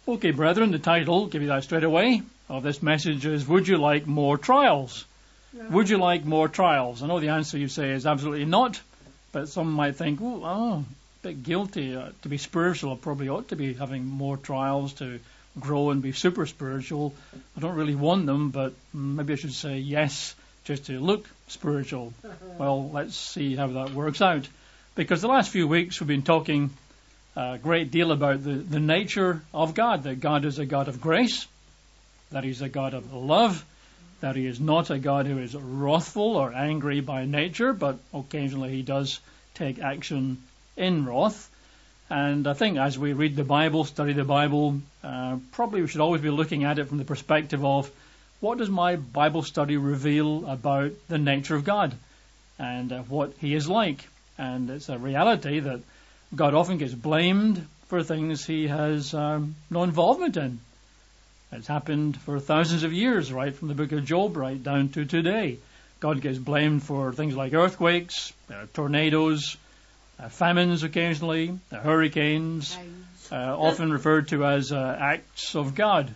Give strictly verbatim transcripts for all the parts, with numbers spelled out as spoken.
Okay, brethren, the title, give you that straight away, of this message is, would you like more trials? No. Would you like more trials? I know the answer you say is absolutely not, but some might think, oh, oh a bit guilty. Uh, to be spiritual, I probably ought to be having more trials to grow and be super spiritual. I don't really want them, but maybe I should say yes just to look spiritual. Well, let's see how that works out. Because the last few weeks we've been talking a great deal about the, the nature of God, that God is a God of grace, that He's a God of love, that He is not a God who is wrathful or angry by nature, but occasionally He does take action in wrath. And I think as we read the Bible, study the Bible, uh, probably we should always be looking at it from the perspective of, what does my Bible study reveal about the nature of God and uh, what He is like? And it's a reality that God often gets blamed for things He has um, no involvement in. It's happened for thousands of years, right from the book of Job right down to today. God gets blamed for things like earthquakes, uh, tornadoes, uh, famines occasionally, uh, hurricanes, uh, often referred to as uh, acts of God,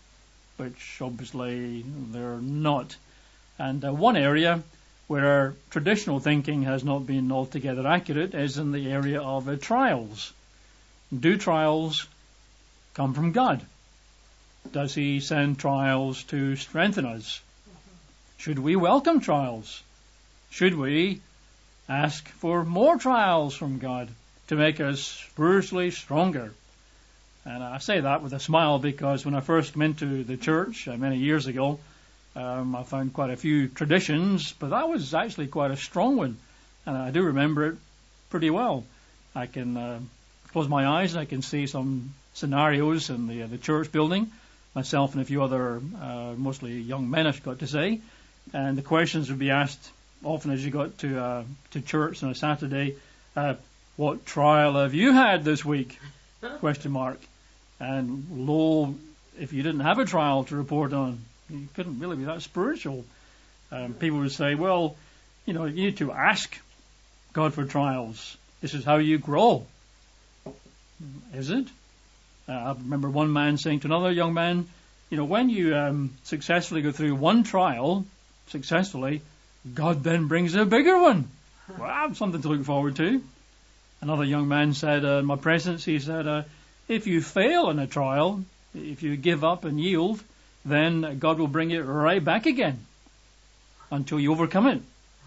which obviously they're not. And uh, one area where our traditional thinking has not been altogether accurate is in the area of uh, trials. Do trials come from God? Does He send trials to strengthen us? Should we welcome trials? Should we ask for more trials from God to make us spiritually stronger? And I say that with a smile because when I first came into the church uh, many years ago, Um, I found quite a few traditions, but that was actually quite a strong one, and I do remember it pretty well. I can uh, close my eyes and I can see some scenarios in the uh, the church building, myself and a few other, uh, mostly young men, I've got to say, and the questions would be asked often as you got to uh, to church on a Saturday. Uh, what trial have you had this week? Question mark. And lo, if you didn't have a trial to report on, you couldn't really be that spiritual. Um, people would say, well, you know, you need to ask God for trials. This is how you grow. Is it? Uh, I remember one man saying to another young man, you know, when you um, successfully go through one trial, successfully, God then brings a bigger one. Wow, something to look forward to. Another young man said, uh, in my presence, he said, uh, if you fail in a trial, if you give up and yield, then God will bring it right back again until you overcome it.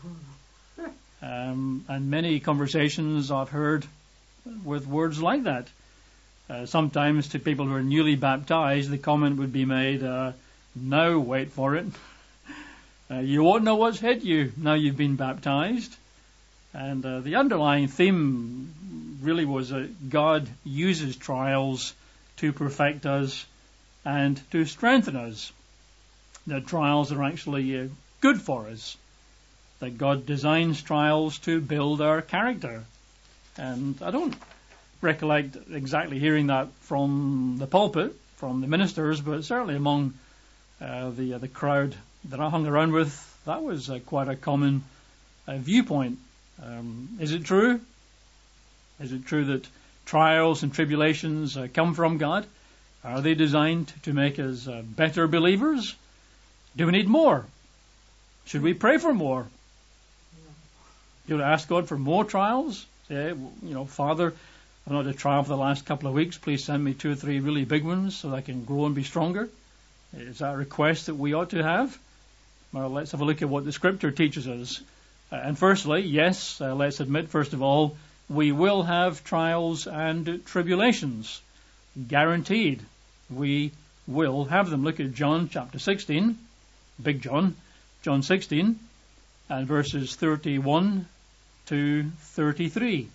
Um, and many conversations I've heard with words like that. Uh, sometimes to people who are newly baptized, the comment would be made, uh, now wait for it. uh, you won't know what's hit you now you've been baptized. And uh, the underlying theme really was that God uses trials to perfect us and to strengthen us. That trials are actually uh, good for us. That God designs trials to build our character. And I don't recollect exactly hearing that from the pulpit, from the ministers, but certainly among uh, the uh, the crowd that I hung around with, that was uh, quite a common uh, viewpoint. Um, is it true? Is it true that trials and tribulations uh, come from God? Are they designed to make us uh, better believers? Do we need more? Should we pray for more? You know, ask God for more trials? Say, you know, Father, I've not had a trial for the last couple of weeks. Please send me two or three really big ones so that I can grow and be stronger. Is that a request that we ought to have? Well, let's have a look at what the Scripture teaches us. Uh, and firstly, yes, uh, let's admit, first of all, we will have trials and tribulations. Guaranteed. We will have them. Look at John chapter sixteen, Big John, John sixteen, and verses thirty-one to thirty-three.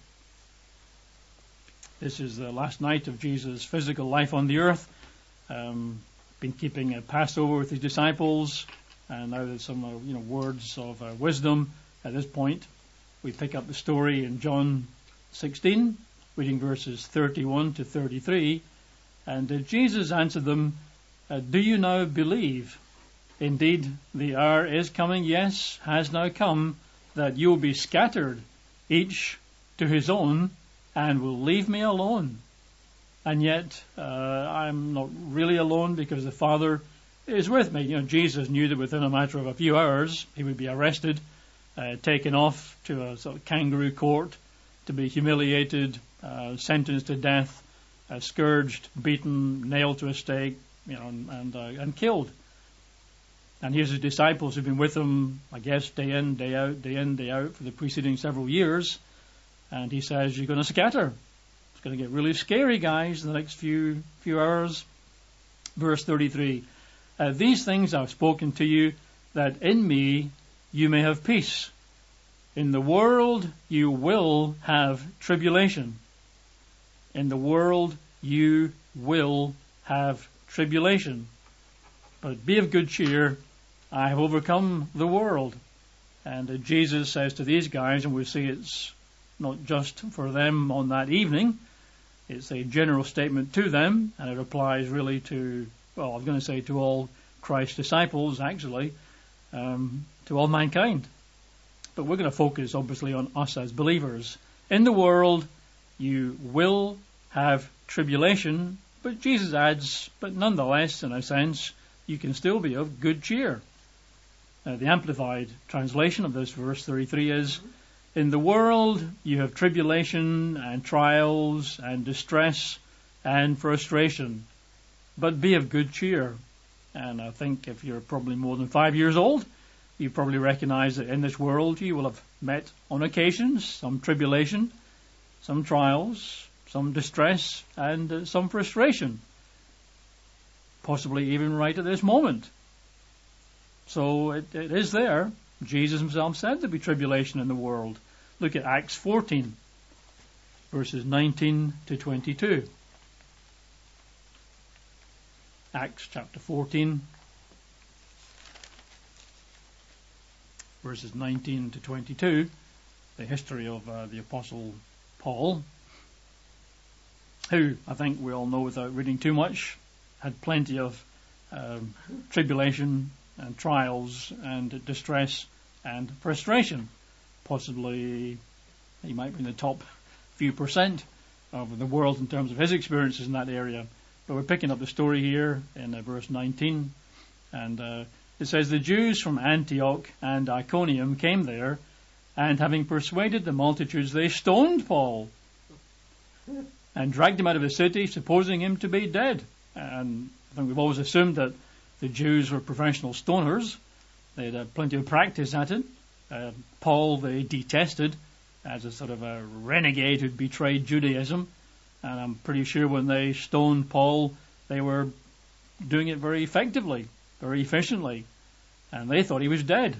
This is the last night of Jesus' physical life on the earth. Um, been keeping a Passover with his disciples, and now there's some uh, you know words of uh, wisdom at this point. We pick up the story in John sixteen, reading verses thirty-one to thirty-three. And uh, Jesus answered them, uh, do you now believe? Indeed, the hour is coming, yes, has now come, that you will be scattered, each to his own, and will leave me alone. and yet uh, I'm not really alone because the Father is with me. You know, Jesus knew that within a matter of a few hours he would be arrested, uh, taken off to a sort of kangaroo court to be humiliated, uh, sentenced to death, uh, scourged, beaten, nailed to a stake, you know, and and, uh, and killed. And here's his disciples who've been with him, I guess, day in, day out, day in, day out for the preceding several years. And he says, you're going to scatter. It's going to get really scary, guys, in the next few few hours. Verse thirty-three, uh, these things I've spoken to you, that in me you may have peace. In the world you will have tribulation. In the world you will have tribulation. But be of good cheer. I have overcome the world. And uh, Jesus says to these guys, and we see it's not just for them on that evening, it's a general statement to them, and it applies really to, well, I was going to say to all Christ's disciples, actually, um, to all mankind. But we're going to focus, obviously, on us as believers. In the world, you will have tribulation, but Jesus adds, but nonetheless, in a sense, you can still be of good cheer. Uh, the Amplified translation of this verse thirty-three is, in the world you have tribulation and trials and distress and frustration, but be of good cheer. And I think if you're probably more than five years old, you probably recognize that in this world you will have met on occasions some tribulation, some trials, some distress, and uh, some frustration. Possibly even right at this moment. So it, it is there. Jesus himself said there'd be tribulation in the world. Look at Acts fourteen, verses nineteen to twenty-two. Acts chapter fourteen, verses nineteen to twenty-two. The history of uh, the Apostle Paul, who I think we all know without reading too much, had plenty of um, tribulation and trials and distress and frustration. Possibly he might be in the top few percent of the world in terms of his experiences in that area. But we're picking up the story here in uh, verse nineteen. And uh, it says, the Jews from Antioch and Iconium came there, and having persuaded the multitudes, they stoned Paul and dragged him out of the city, supposing him to be dead. And I think we've always assumed that the Jews were professional stoners. They had uh, plenty of practice at it. Uh, Paul they detested as a sort of a renegade who'd betrayed Judaism. And I'm pretty sure when they stoned Paul, they were doing it very effectively, very efficiently. And they thought he was dead.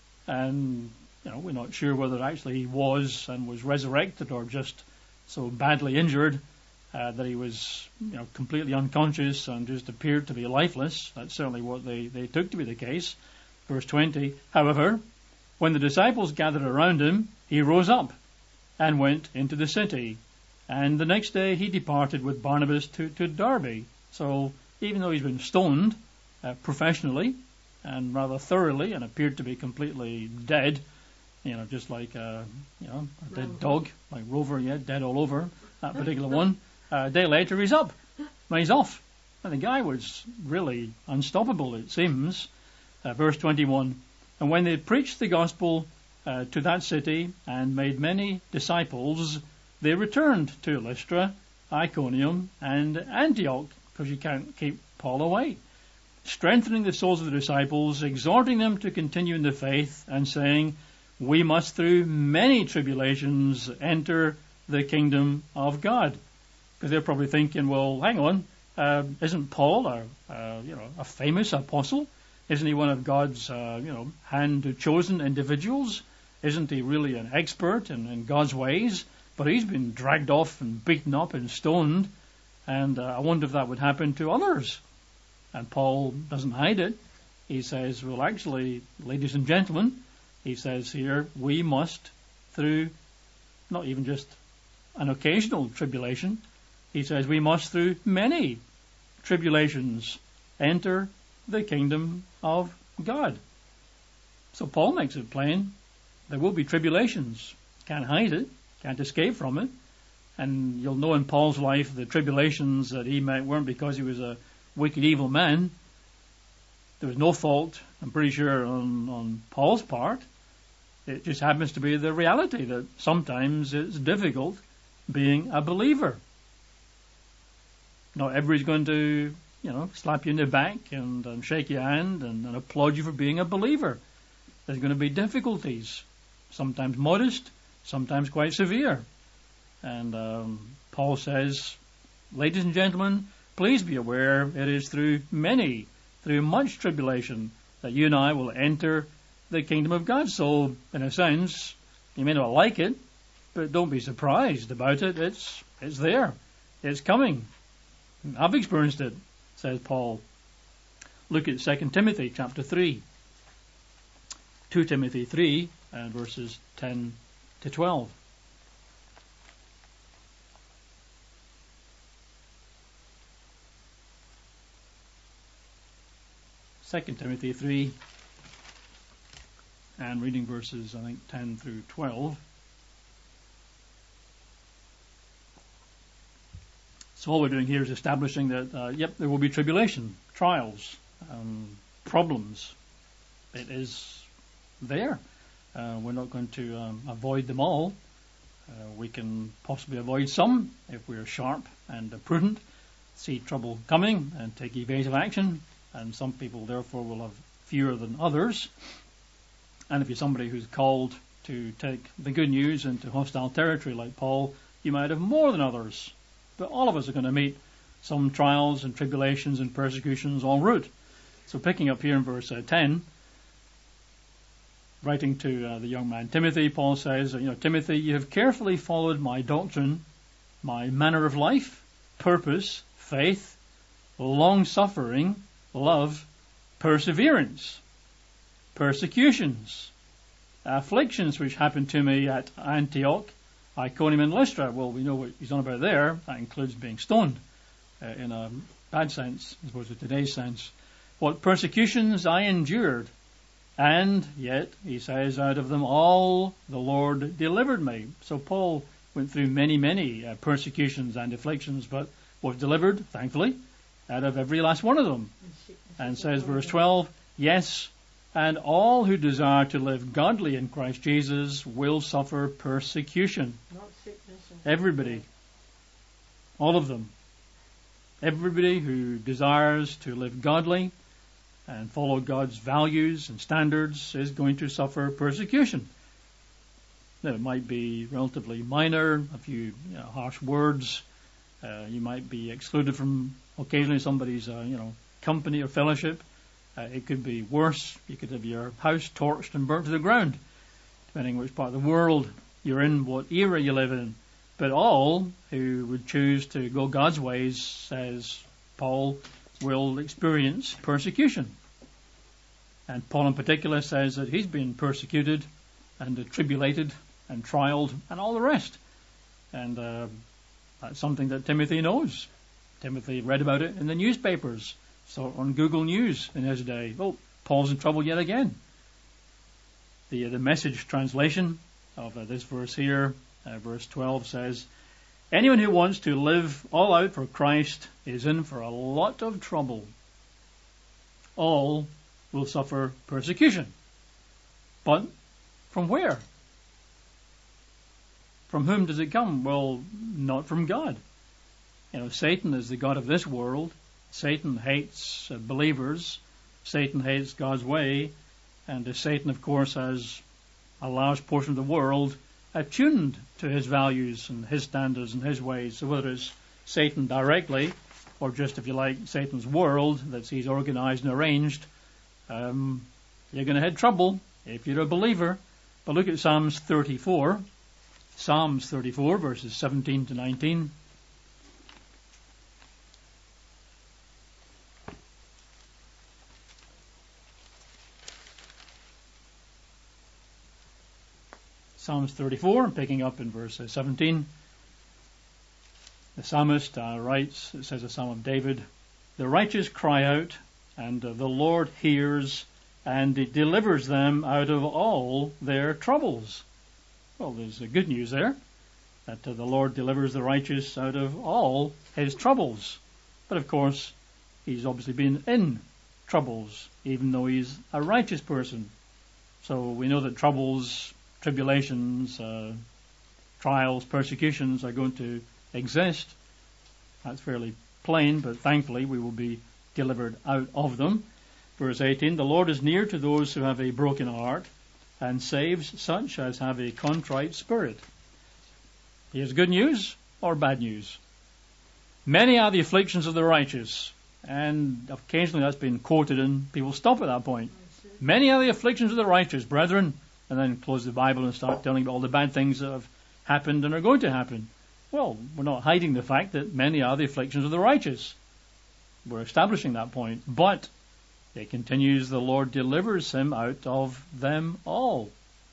And, you know, we're not sure whether actually he was and was resurrected or just so badly injured Uh, that he was, you know, completely unconscious and just appeared to be lifeless. That's certainly what they, they took to be the case. Verse twenty, however, when the disciples gathered around him, he rose up and went into the city. And the next day he departed with Barnabas to, to Derbe. So even though he's been stoned uh, professionally and rather thoroughly and appeared to be completely dead, you know, just like uh, you know, a dead dog, like Rover, yeah, dead all over, that particular one. Uh, a day later, he's up. Well, he's off. And the guy was really unstoppable, it seems. Uh, verse twenty-one, and when they preached the gospel uh, to that city and made many disciples, they returned to Lystra, Iconium, and Antioch, because you can't keep Paul away, strengthening the souls of the disciples, exhorting them to continue in the faith, and saying, we must through many tribulations enter the kingdom of God. Because they're probably thinking, well, hang on, uh, isn't Paul a, uh, you know, a famous apostle? Isn't he one of God's, uh, you know, hand-chosen individuals? Isn't he really an expert in, in God's ways? But he's been dragged off and beaten up and stoned, and uh, I wonder if that would happen to others. And Paul doesn't hide it. He says, well, actually, ladies and gentlemen, he says here, we must, through not even just an occasional tribulation, he says we must through many tribulations enter the kingdom of God. So Paul makes it plain. There will be tribulations. Can't hide it. Can't escape from it. And you'll know in Paul's life the tribulations that he met weren't because he was a wicked, evil man. There was no fault, I'm pretty sure, on, on Paul's part. It just happens to be the reality that sometimes it's difficult being a believer. Not everybody's going to, you know, slap you in the back and, and shake your hand and, and applaud you for being a believer. There's going to be difficulties, sometimes modest, sometimes quite severe. And um, Paul says, ladies and gentlemen, please be aware it is through many, through much tribulation that you and I will enter the kingdom of God. So, in a sense, you may not like it, but don't be surprised about it. It's it's there. It's coming. I've experienced it, says Paul. Look at Second Timothy chapter three. Second Timothy three and verses ten to twelve. Second Timothy three and reading verses, I think, ten through twelve. So all we're doing here is establishing that, uh, yep, there will be tribulation, trials, um, problems. It is there. Uh, we're not going to um, avoid them all. Uh, we can possibly avoid some if we're sharp and uh, prudent, see trouble coming and take evasive action. And some people, therefore, will have fewer than others. And if you're somebody who's called to take the good news into hostile territory like Paul, you might have more than others. But all of us are going to meet some trials and tribulations and persecutions en route. So picking up here in verse uh, ten, writing to uh, the young man Timothy, Paul says, you know, Timothy, you have carefully followed my doctrine, my manner of life, purpose, faith, long-suffering, love, perseverance, persecutions, afflictions which happened to me at Antioch, Iconium and Lystra. Well, we know what he's on about there. That includes being stoned uh, in a bad sense, as opposed to today's sense. What persecutions I endured, and yet, he says, out of them all the Lord delivered me. So Paul went through many, many uh, persecutions and afflictions, but was delivered, thankfully, out of every last one of them. And says, verse twelve, yes, and all who desire to live godly in Christ Jesus will suffer persecution. Not sickness and Everybody. All of them. Everybody who desires to live godly and follow God's values and standards is going to suffer persecution. Now, it might be relatively minor, a few you know, harsh words. Uh, you might be excluded from occasionally somebody's uh, you know company or fellowship. Uh, it could be worse. You could have your house torched and burnt to the ground, depending which part of the world you're in, what era you live in. But all who would choose to go God's ways, says Paul, will experience persecution. And Paul in particular says that he's been persecuted and uh, tribulated and trialed and all the rest. And uh, that's something that Timothy knows. Timothy read about it in the newspapers. So on Google News in his day, oh, Paul's in trouble yet again. The uh, the Message translation of uh, this verse here, uh, verse twelve, says, anyone who wants to live all out for Christ is in for a lot of trouble. All will suffer persecution. But from where? From whom does it come? Well, not from God. You know, Satan is the god of this world. Satan hates uh, believers. Satan hates God's way. And uh, Satan, of course, has a large portion of the world attuned to his values and his standards and his ways. So whether it's Satan directly or just, if you like, Satan's world that he's organized and arranged, um, you're going to have trouble if you're a believer. But look at Psalms thirty-four. Psalms thirty-four, verses seventeen to nineteen. Psalms thirty-four, picking up in verse seventeen. The psalmist uh, writes, it says a Psalm of David, the righteous cry out, and uh, the Lord hears, and it delivers them out of all their troubles. Well, there's uh, good news there. that uh, the Lord delivers the righteous out of all his troubles. But of course, he's obviously been in troubles, even though he's a righteous person. So we know that troubles, tribulations, uh, trials, persecutions are going to exist. That's fairly plain, but thankfully we will be delivered out of them. Verse eighteen, the Lord is near to those who have a broken heart and saves such as have a contrite spirit. Here's good news or bad news. Many are the afflictions of the righteous, and occasionally that's been quoted and people stop at that point. Many are the afflictions of the righteous, brethren, and then close the Bible and start telling about all the bad things that have happened and are going to happen. Well, we're not hiding the fact that many are the afflictions of the righteous. We're establishing that point. But it continues, the Lord delivers him out of them all.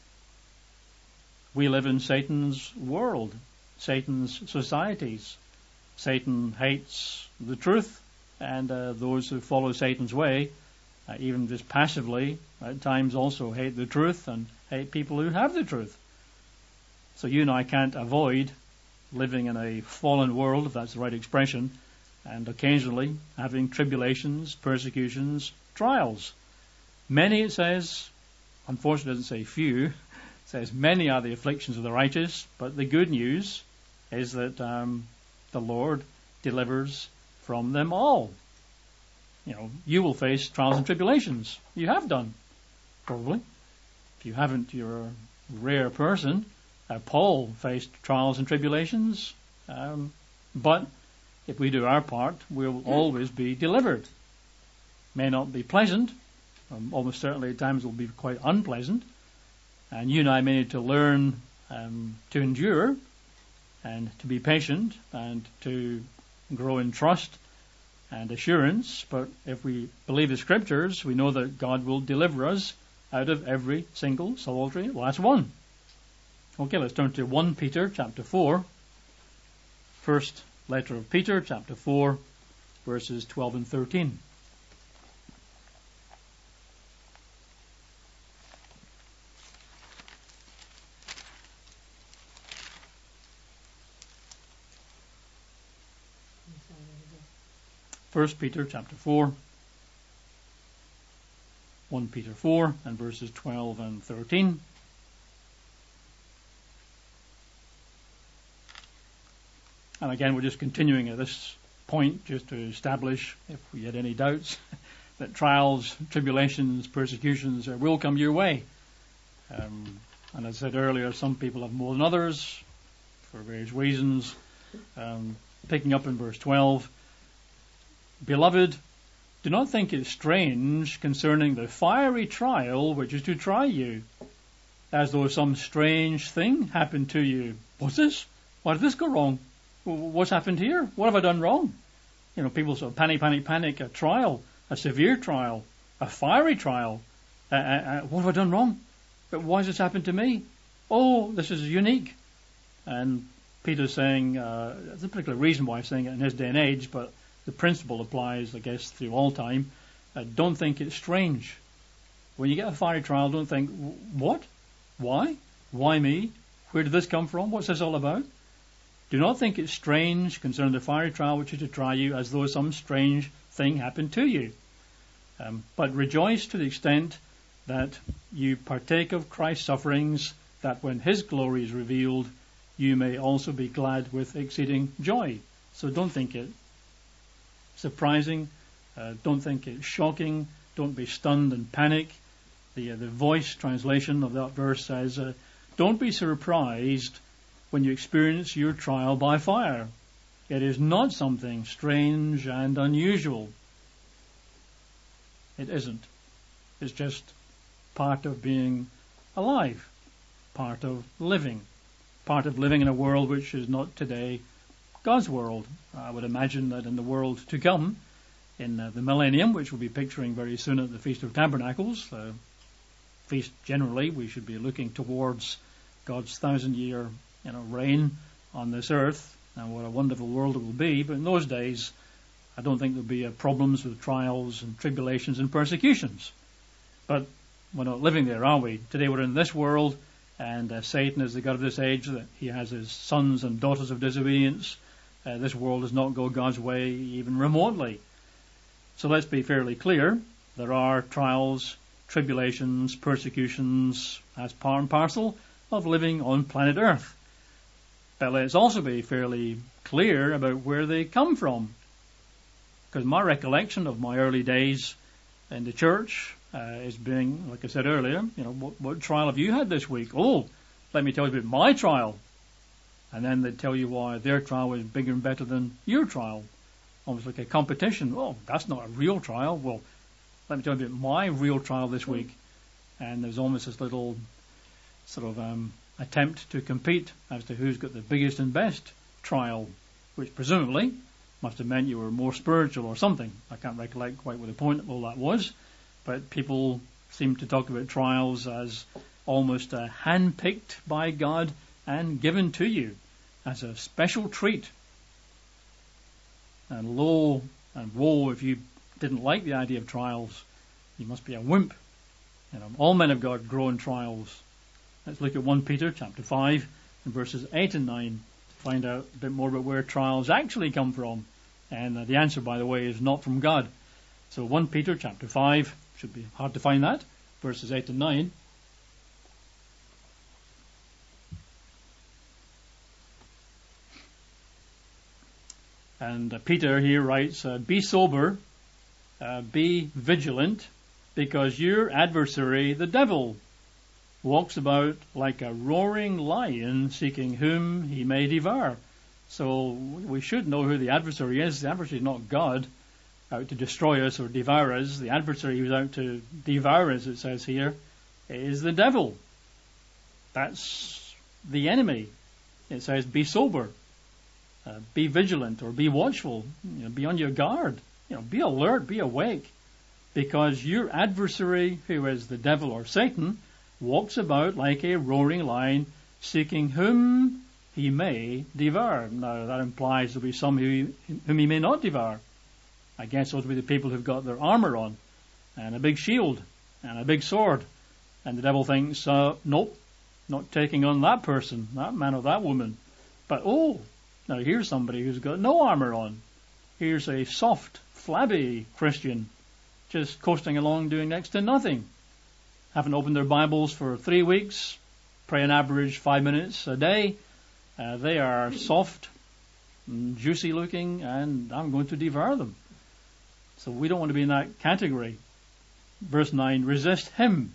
We live in Satan's world, Satan's societies. Satan hates the truth, and uh, those who follow Satan's way, uh, even just passively, at times also hate the truth and hate people who have the truth. So you and I can't avoid living in a fallen world, if that's the right expression, and occasionally having tribulations, persecutions, trials. Many, it says, unfortunately it doesn't say few, it says many are the afflictions of the righteous, but the good news is that um, the Lord delivers from them all. You know, you will face trials and tribulations. You have done, probably. If you haven't, you're a rare person. Uh, Paul faced trials and tribulations, um, but if we do our part, we'll always be delivered. May not be pleasant, um, almost certainly at times it will be quite unpleasant, and you and I may need to learn um, to endure and to be patient and to grow in trust and assurance. But if we believe the Scriptures, we know that God will deliver us out of every single solitary last one. Okay, let's turn to First Peter chapter four. First letter of Peter chapter four, verses twelve and thirteen. First Peter chapter four, First Peter four, and verses twelve and thirteen. And again, we're just continuing at this point just to establish, if we had any doubts, that trials, tribulations, persecutions uh, will come your way. Um, and as I said earlier, some people have more than others for various reasons. Um, picking up in verse twelve, Beloved, do not think it strange concerning the fiery trial which is to try you, as though some strange thing happened to you. What's this? Why did this go wrong? What's happened here? What have I done wrong? You know, people sort of panic, panic, panic. A trial, a severe trial, a fiery trial. Uh, uh, what have I done wrong? But why has this happened to me? Oh, this is unique. And Peter's saying, uh, there's a particular reason why he's saying it in his day and age, but the principle applies, I guess, through all time. Uh, don't think it's strange. When you get a fiery trial, don't think, what? Why? Why me? Where did this come from? What's this all about? Do not think it strange concerning the fiery trial which is to try you, as though some strange thing happened to you. Um, but rejoice to the extent that you partake of Christ's sufferings, that when his glory is revealed, you may also be glad with exceeding joy. So don't think it surprising. Uh, don't think it shocking. Don't be stunned and panic. The, uh, the Voice translation of that verse says, uh, don't be surprised when you experience your trial by fire. It is not something strange and unusual. It isn't. It's just part of being alive, part of living, part of living in a world which is not today God's world. I would imagine that in the world to come, in uh, the millennium, which we'll be picturing very soon at the Feast of Tabernacles, uh, feast generally, we should be looking towards God's thousand-year you know, reign on this earth, and what a wonderful world it will be. But in those days, I don't think there'll be uh, problems with trials and tribulations and persecutions. But we're not living there, are we? Today we're in this world, And uh, Satan is the god of this age, that he has his sons and daughters of disobedience. Uh, this world does not go God's way even remotely. So let's be fairly clear. There are trials, tribulations, persecutions as part and parcel of living on planet Earth. But let's also be fairly clear about where they come from. Because my recollection of my early days in the church uh, is being, like I said earlier, you know, what, what trial have you had this week? Oh, let me tell you about my trial. And then they tell you why their trial was bigger and better than your trial. Almost like a competition. Oh, that's not a real trial. Well, let me tell you about my real trial this week. And there's almost this little sort of um, attempt to compete as to who's got the biggest and best trial, which presumably must have meant you were more spiritual or something. I can't recollect quite what the point of all that was, but people seem to talk about trials as almost uh, hand-picked by God and given to you as a special treat. And lo and woe if you didn't like the idea of trials. You must be a wimp. You know, all men of God grow in trials. Let's look at First Peter chapter five and verses eight and nine to find out a bit more about where trials actually come from. And uh, the answer, by the way, is not from God. So First Peter chapter five, should be hard to find that, verses eight and nine. And uh, Peter here writes, uh, be sober, uh, be vigilant, because your adversary, the devil, walks about like a roaring lion seeking whom he may devour. So we should know who the adversary is. The adversary is not God out to destroy us or devour us. The adversary who's out to devour us, it says here, is the devil. That's the enemy. It says be sober. Uh, be vigilant or be watchful, you know, be on your guard, you know, be alert, be awake, because your adversary, who is the devil or Satan, walks about like a roaring lion, seeking whom he may devour. Now that implies there'll be some who, whom he may not devour. I guess those will be the people who've got their armour on, and a big shield, and a big sword, and the devil thinks, uh, nope, not taking on that person, that man or that woman, but oh, now here's somebody who's got no armour on. Here's a soft, flabby Christian just coasting along doing next to nothing. Haven't opened their Bibles for three weeks, pray an average five minutes a day. Uh, they are soft, and juicy looking, and I'm going to devour them. So we don't want to be in that category. Verse nine, resist him,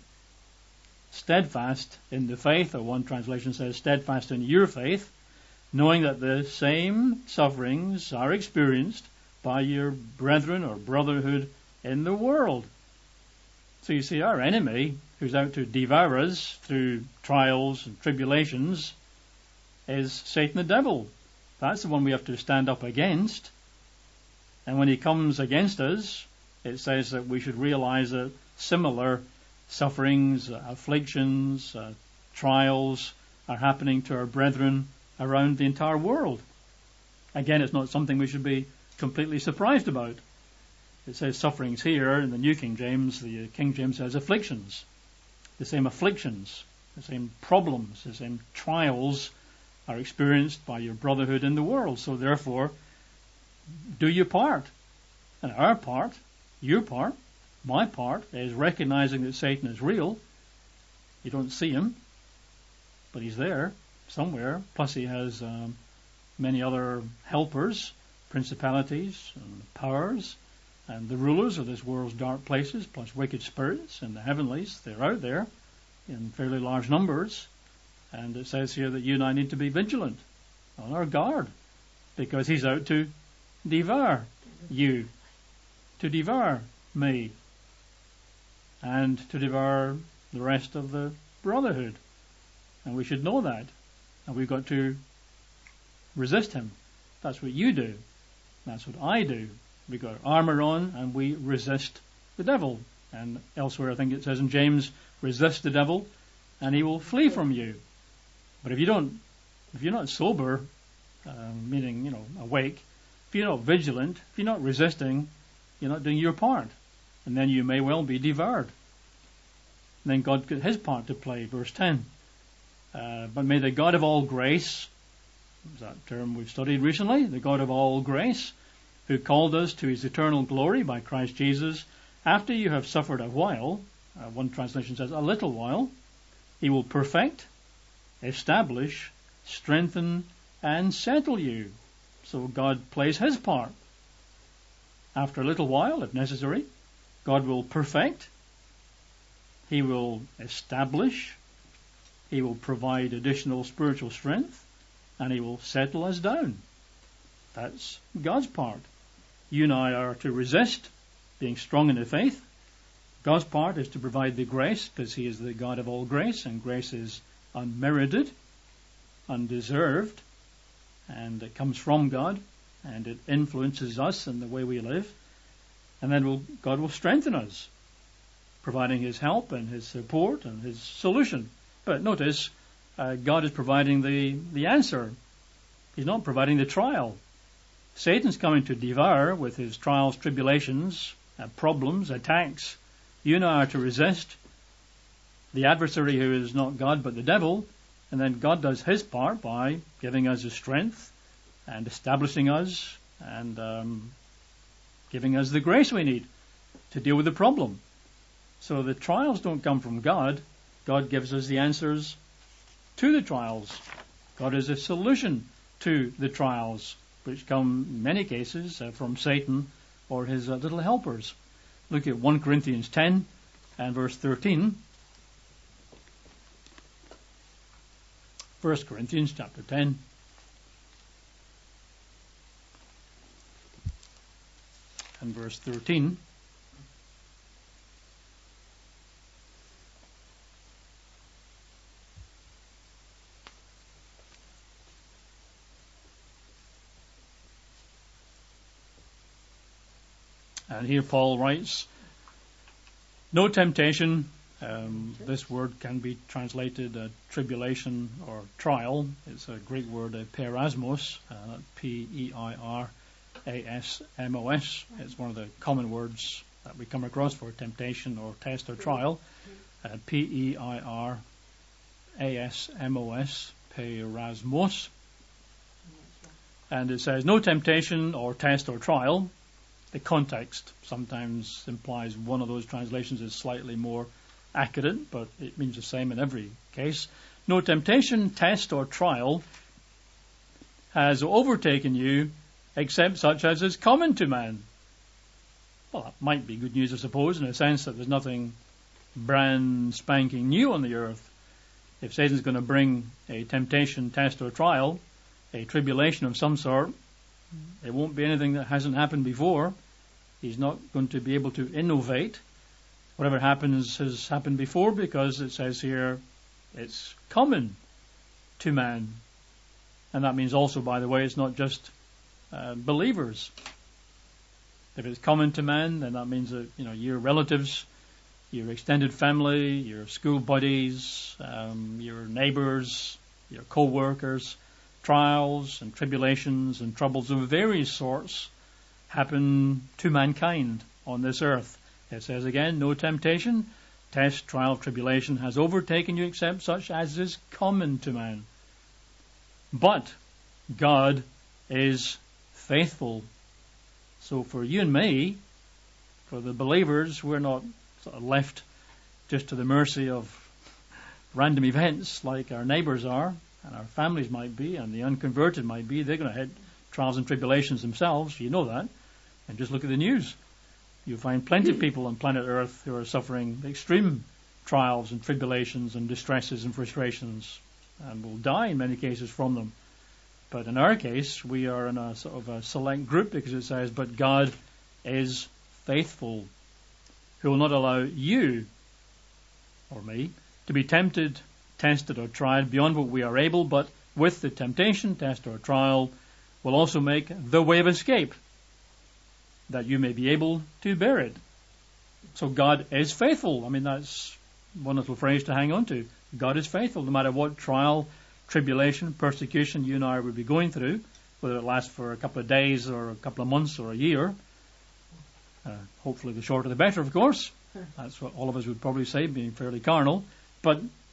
steadfast in the faith, or one translation says steadfast in your faith, knowing that the same sufferings are experienced by your brethren or brotherhood in the world. So you see, our enemy, who's out to devour us through trials and tribulations, is Satan the devil. That's the one we have to stand up against. And when he comes against us, it says that we should realize that similar sufferings, uh, afflictions, uh, trials are happening to our brethren around the entire world. Again, it's not something we should be completely surprised about. It says sufferings here in the New King James. The King James says afflictions. The same afflictions, the same problems, the same trials are experienced by your brotherhood in the world. So therefore, do your part. And our part, your part, my part, is recognizing that Satan is real. You don't see him, but he's there somewhere. Plus he has um, many other helpers, principalities and powers, and the rulers of this world's dark places, plus wicked spirits in the heavenlies. They're out there in fairly large numbers. And it says here that you and I need to be vigilant, on our guard, because he's out to devour you, to devour me, and to devour the rest of the brotherhood. And we should know that. And we've got to resist him. That's what you do. That's what I do. We've got our armour on and we resist the devil. And elsewhere I think it says in James, resist the devil and he will flee from you. But if you don't, if you're not sober, uh, meaning, you know, awake, if you're not vigilant, if you're not resisting, you're not doing your part. And then you may well be devoured. And then God got his part to play, verse ten. Uh, but may the God of all grace, that term we've studied recently, the God of all grace, who called us to his eternal glory by Christ Jesus, after you have suffered a while, uh, one translation says a little while, he will perfect, establish, strengthen, and settle you. So God plays his part. After a little while, if necessary, God will perfect, he will establish, he will provide additional spiritual strength, and he will settle us down. That's God's part. You and I are to resist, being strong in the faith. God's part is to provide the grace, because he is the God of all grace, and grace is unmerited, undeserved, and it comes from God, and it influences us in the way we live. And then we'll, God will strengthen us, providing his help and his support and his solution. But notice, uh, God is providing the, the answer. He's not providing the trial. Satan's coming to devour with his trials, tribulations, uh, problems, attacks. You and I are to resist the adversary, who is not God but the devil, and then God does his part by giving us the strength and establishing us and um, giving us the grace we need to deal with the problem. So the trials don't come from God. God gives us the answers to the trials. God is a solution to the trials, which come in many cases uh, from Satan or his uh, little helpers. Look at First Corinthians ten and verse thirteen. First Corinthians chapter ten. And verse thirteen. And here Paul writes, no temptation, um, this word can be translated uh, tribulation or trial. It's a Greek word, uh, perasmos, uh, P E I R A S M O S. It's one of the common words that we come across for temptation or test or trial. Uh, P E I R A S M O S, perasmos. And it says, no temptation or test or trial. The context sometimes implies one of those translations is slightly more accurate, but it means the same in every case. No temptation, test, or trial has overtaken you except such as is common to man. Well, that might be good news, I suppose, in a sense that there's nothing brand spanking new on the earth. If Satan's going to bring a temptation, test, or trial, a tribulation of some sort, it won't be anything that hasn't happened before. He's not going to be able to innovate. Whatever happens has happened before, because it says here it's common to man. And that means also, by the way, it's not just uh, believers. If it's common to man, then that means that, you know, your relatives, your extended family, your school buddies, um, your neighbors, your co-workers, trials and tribulations and troubles of various sorts happen to mankind on this earth. It says again, no temptation, test, trial, tribulation has overtaken you except such as is common to man. But God is faithful. So for you and me, for the believers, we're not sort of left just to the mercy of random events like our neighbors are, and our families might be, and the unconverted might be. They're going to hit trials and tribulations themselves. You know that. And just look at the news. You'll find plenty of people on planet Earth who are suffering extreme trials and tribulations and distresses and frustrations, and will die in many cases from them. But in our case, we are in a sort of a select group, because it says, but God is faithful, who will not allow you or me to be tempted, tested or tried beyond what we are able, but with the temptation, test or trial will also make the way of escape, that you may be able to bear it. So God is faithful. I mean, that's one little phrase to hang on to. God is faithful, no matter what trial, tribulation, persecution you and I will be going through, whether it lasts for a couple of days or a couple of months or a year. Uh, hopefully the shorter the better, of course. That's what all of us would probably say, being fairly carnal. But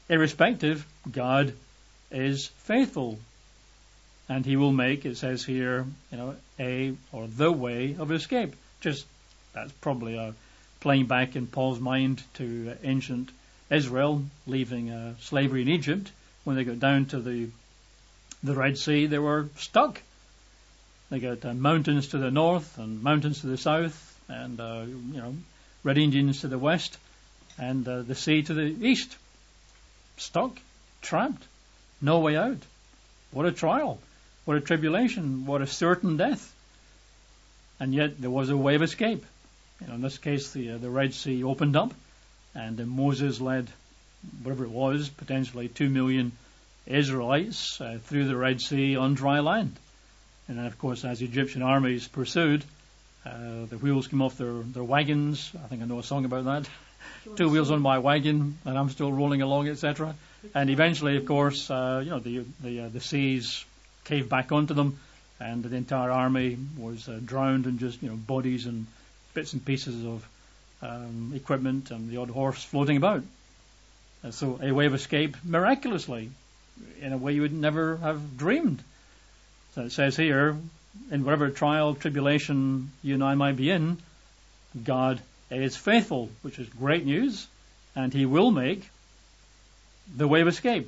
irrespective, God is faithful. And he will make, it says here, you know, a or the way of escape. Just, that's probably a playing back in Paul's mind to ancient Israel, leaving uh, slavery in Egypt. When they got down to the the Red Sea, they were stuck. They got uh, mountains to the north and mountains to the south, and uh, you know, Red Indians to the west, and uh, the sea to the east. Stuck, trapped, no way out. What a trial! What a tribulation! What a certain death! And yet there was a way of escape. You know, in this case, the uh, the Red Sea opened up, and uh, Moses led whatever it was, potentially two million Israelites uh, through the Red Sea on dry land. And then, of course, as the Egyptian armies pursued, uh, the wheels came off their, their wagons. I think I know a song about that. Two wheels on my wagon, and I'm still rolling along, et cetera. And eventually, of course, uh, you know, the the, uh, the seas caved back onto them, and the entire army was uh, drowned in just, you know, bodies and bits and pieces of um, equipment and the odd horse floating about. Uh, so a way of escape miraculously, in a way you would never have dreamed. So it says here, in whatever trial, tribulation you and I might be in, God is faithful, which is great news, and he will make the way of escape.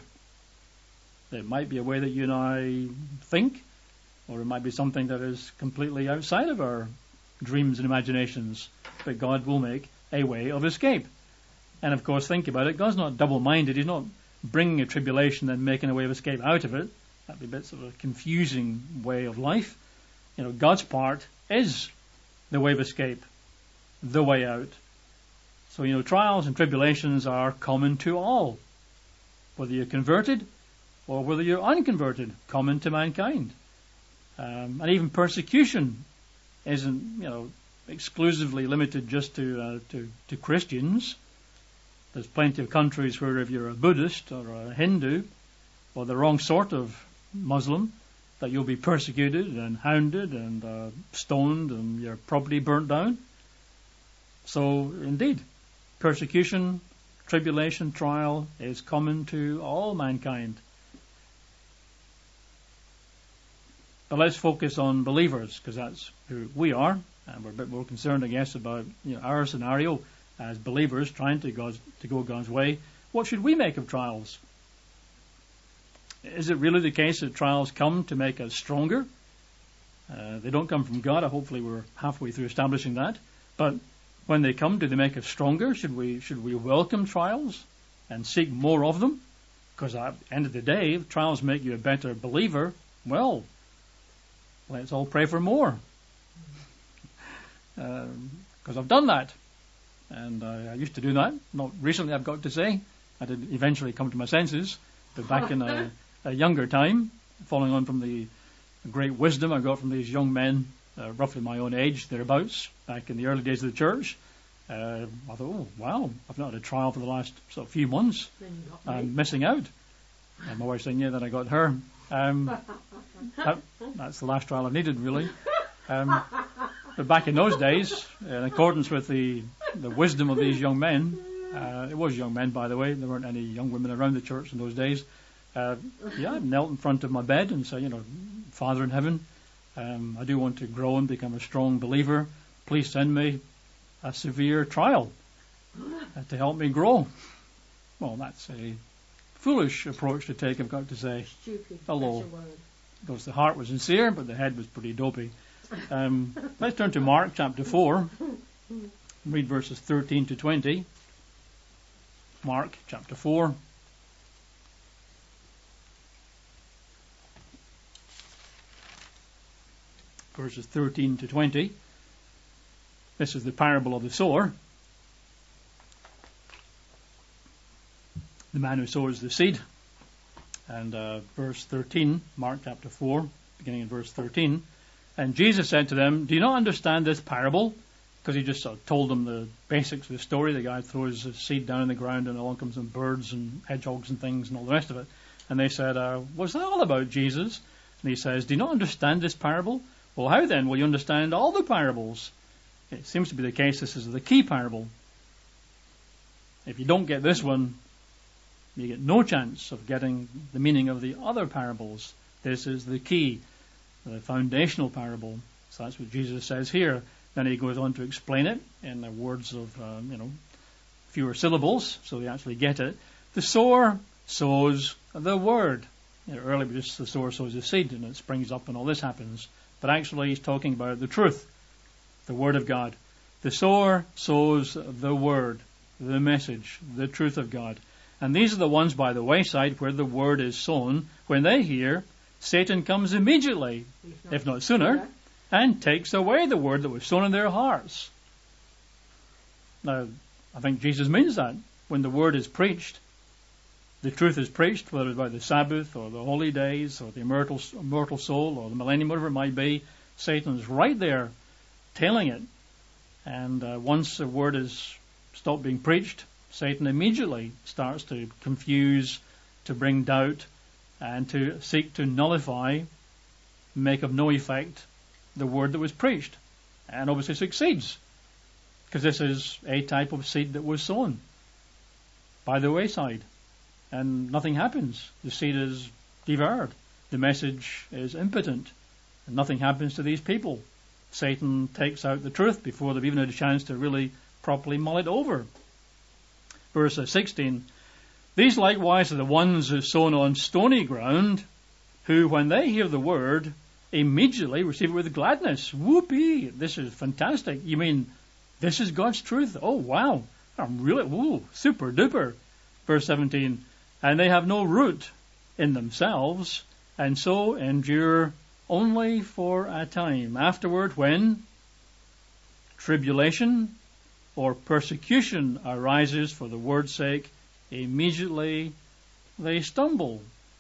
It might be a way that you and I think, or it might be something that is completely outside of our dreams and imaginations, but God will make a way of escape. And of course, think about it, God's not double-minded. He's not bringing a tribulation and making a way of escape out of it. That'd be a bit sort of a confusing way of life. You know, God's part is the way of escape, the way out. So, you know, trials and tribulations are common to all, whether you're converted or whether you're unconverted, common to mankind. Um, and even persecution isn't, you know, exclusively limited just to, uh, to to Christians. There's plenty of countries where if you're a Buddhist or a Hindu or the wrong sort of Muslim, that you'll be persecuted and hounded and uh, stoned and your property burnt down. So, indeed, persecution, tribulation, trial is common to all mankind. But let's focus on believers, because that's who we are, and we're a bit more concerned, I guess, about, you know, our scenario as believers trying to, God's, to go God's way. What should we make of trials? Is it really the case that trials come to make us stronger? Uh, they don't come from God. Hopefully we're halfway through establishing that. But when they come, do they make us stronger? Should we should we welcome trials and seek more of them? Because at the end of the day, if trials make you a better believer, well, let's all pray for more. Because um, I've done that. And uh, I used to do that. Not recently, I've got to say. I did eventually come to my senses. But back in a, a younger time, following on from the great wisdom I got from these young men, uh, roughly my own age, thereabouts, back in the early days of the church, uh, I thought, oh, wow, I've not had a trial for the last sort of few months. I'm missing out. And my wife saying, yeah, then I got her. Um, that, that's the last trial I've needed, really. Um, but back in those days, in accordance with the, the wisdom of these young men, Uh, it was young men, by the way. There weren't any young women around the church in those days. Uh, yeah, I knelt in front of my bed and said, you know, Father in heaven, um, I do want to grow and become a strong believer. Please send me a severe trial uh, to help me grow. Well, that's a foolish approach to take, I've got to say. Stupid. Hello. Because the heart was sincere, but the head was pretty dopey. Um, let's turn to Mark chapter four. Read verses thirteen to twenty. Mark chapter four. Verses thirteen to twenty. This is the parable of the sower. The man who sows the seed. And uh, verse thirteen, Mark chapter four, beginning in verse thirteen. And Jesus said to them, do you not understand this parable? Because he just sort of told them the basics of the story. The guy throws his seed down in the ground and along comes some birds and hedgehogs and things and all the rest of it. And they said, uh, what's that all about, Jesus? And he says, do you not understand this parable? Well, how then will you understand all the parables? It seems to be the case this is the key parable. If you don't get this one, you get no chance of getting the meaning of the other parables. This is the key, the foundational parable. So that's what Jesus says here. Then he goes on to explain it in the words of, uh, you know, fewer syllables, so they actually get it. The sower sows the word. You know, earlier, just the sower sows the seed, and it springs up, and all this happens. But actually, he's talking about the truth, the word of God. The sower sows the word, the message, the truth of God. And these are the ones by the wayside where the word is sown. When they hear, Satan comes immediately, if not, if not sooner, and takes away the word that was sown in their hearts. Now, I think Jesus means that. When the word is preached, the truth is preached, whether it's about the Sabbath or the holy days or the immortal, immortal soul or the millennium, whatever it might be, Satan's right there telling it. And uh, once the word is stopped being preached, Satan immediately starts to confuse, to bring doubt, and to seek to nullify, make of no effect the word that was preached. And obviously succeeds, because this is a type of seed that was sown by the wayside. And nothing happens. The seed is devoured. The message is impotent. And nothing happens to these people. Satan takes out the truth before they've even had a chance to really properly mull it over. Verse sixteen, these likewise are the ones who are sown on stony ground, who when they hear the word, immediately receive it with gladness. Whoopee! This is fantastic. You mean this is God's truth? Oh wow. I'm really, woo, super duper. Verse seventeen, and they have no root in themselves, and so endure only for a time. Afterward, when tribulation or persecution arises for the word's sake, immediately they stumble.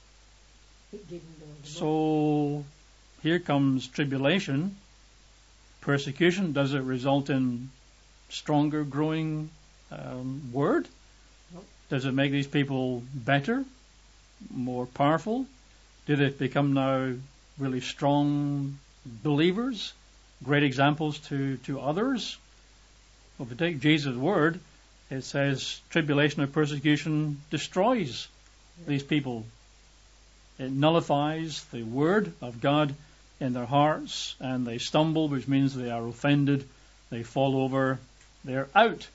So here comes tribulation, persecution. Does it result in stronger growing um, word? Does it make these people better, more powerful? Do they become now really strong believers, great examples to, to others? Well, if we take Jesus' word, it says tribulation or persecution destroys these people. It nullifies the word of God in their hearts, and they stumble, which means they are offended, they fall over, they're out.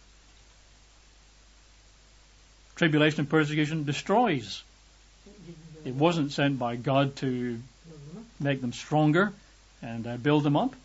Tribulation and persecution destroys. It wasn't sent by God to make them stronger and uh, build them up.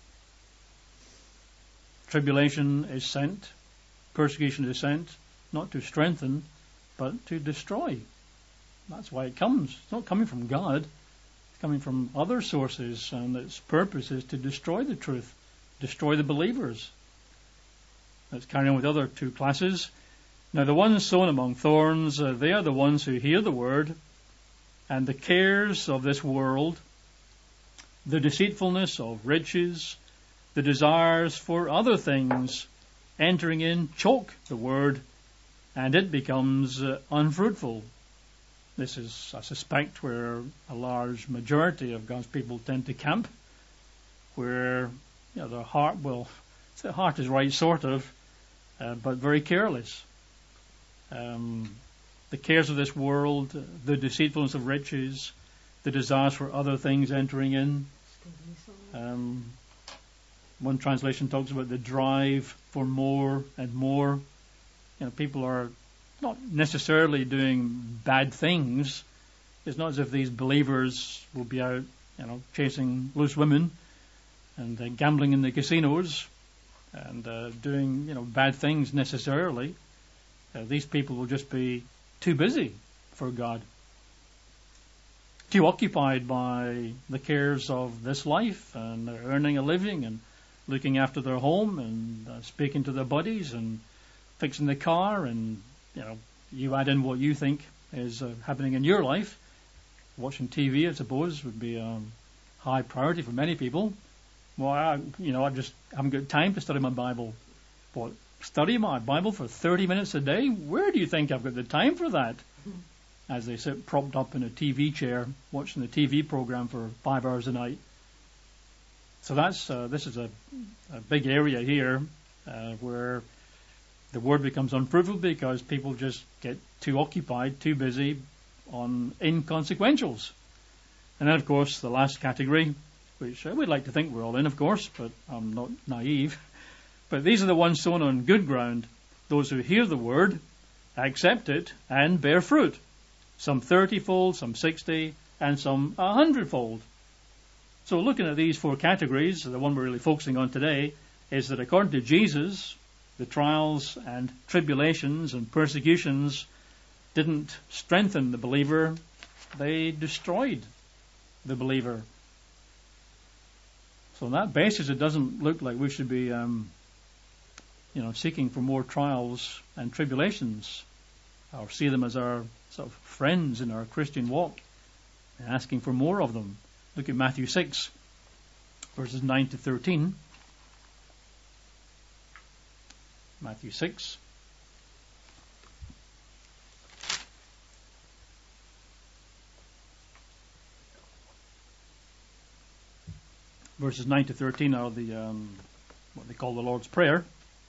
Tribulation is sent, persecution is sent, not to strengthen, but to destroy. That's why it comes. It's not coming from God. It's coming from other sources, and its purpose is to destroy the truth, destroy the believers. Let's carry on with the other two classes. Now the ones sown among thorns, uh, they are the ones who hear the word, and the cares of this world, the deceitfulness of riches, the desires for other things, entering in, choke the word, and it becomes uh, unfruitful. This is, I suspect, where a large majority of God's people tend to camp, where you know, their heart, well, their heart is right, sort of, uh, but very careless. Um, the cares of this world, the deceitfulness of riches, the desires for other things entering in. Um, one translation talks about the drive for more and more. You know, people are not necessarily doing bad things. It's not as if these believers will be out, you know, chasing loose women and uh, gambling in the casinos and uh, doing, you know, bad things necessarily. Uh, these people will just be too busy for God, too occupied by the cares of this life and earning a living and looking after their home and uh, speaking to their buddies and fixing the car, and you know, you add in what you think is uh, happening in your life. Watching T V, I suppose, would be a high priority for many people. Well, I, you know, I just haven't got time to study my Bible. What? Study my Bible for thirty minutes a day? Where do you think I've got the time for that? As they sit propped up in a T V chair watching the T V program for five hours a night. So that's uh, this is a, a big area here uh, where The word becomes unfruitful because people just get too occupied, too busy on inconsequentials. And then, of course, the last category, which uh, we'd like to think we're all in, of course, but I'm not naive. But these are the ones sown on good ground, those who hear the word, accept it, and bear fruit. Some thirty-fold, some sixty, and some a hundredfold. So looking at these four categories, the one we're really focusing on today is that according to Jesus, the trials and tribulations and persecutions didn't strengthen the believer, they destroyed the believer. So on that basis, it doesn't look like we should be, um, you know, seeking for more trials and tribulations, or see them as our sort of friends in our Christian walk, and asking for more of them. Look at Matthew six, verses nine to thirteen. Matthew six. Verses nine to thirteen are the um, what they call the Lord's Prayer,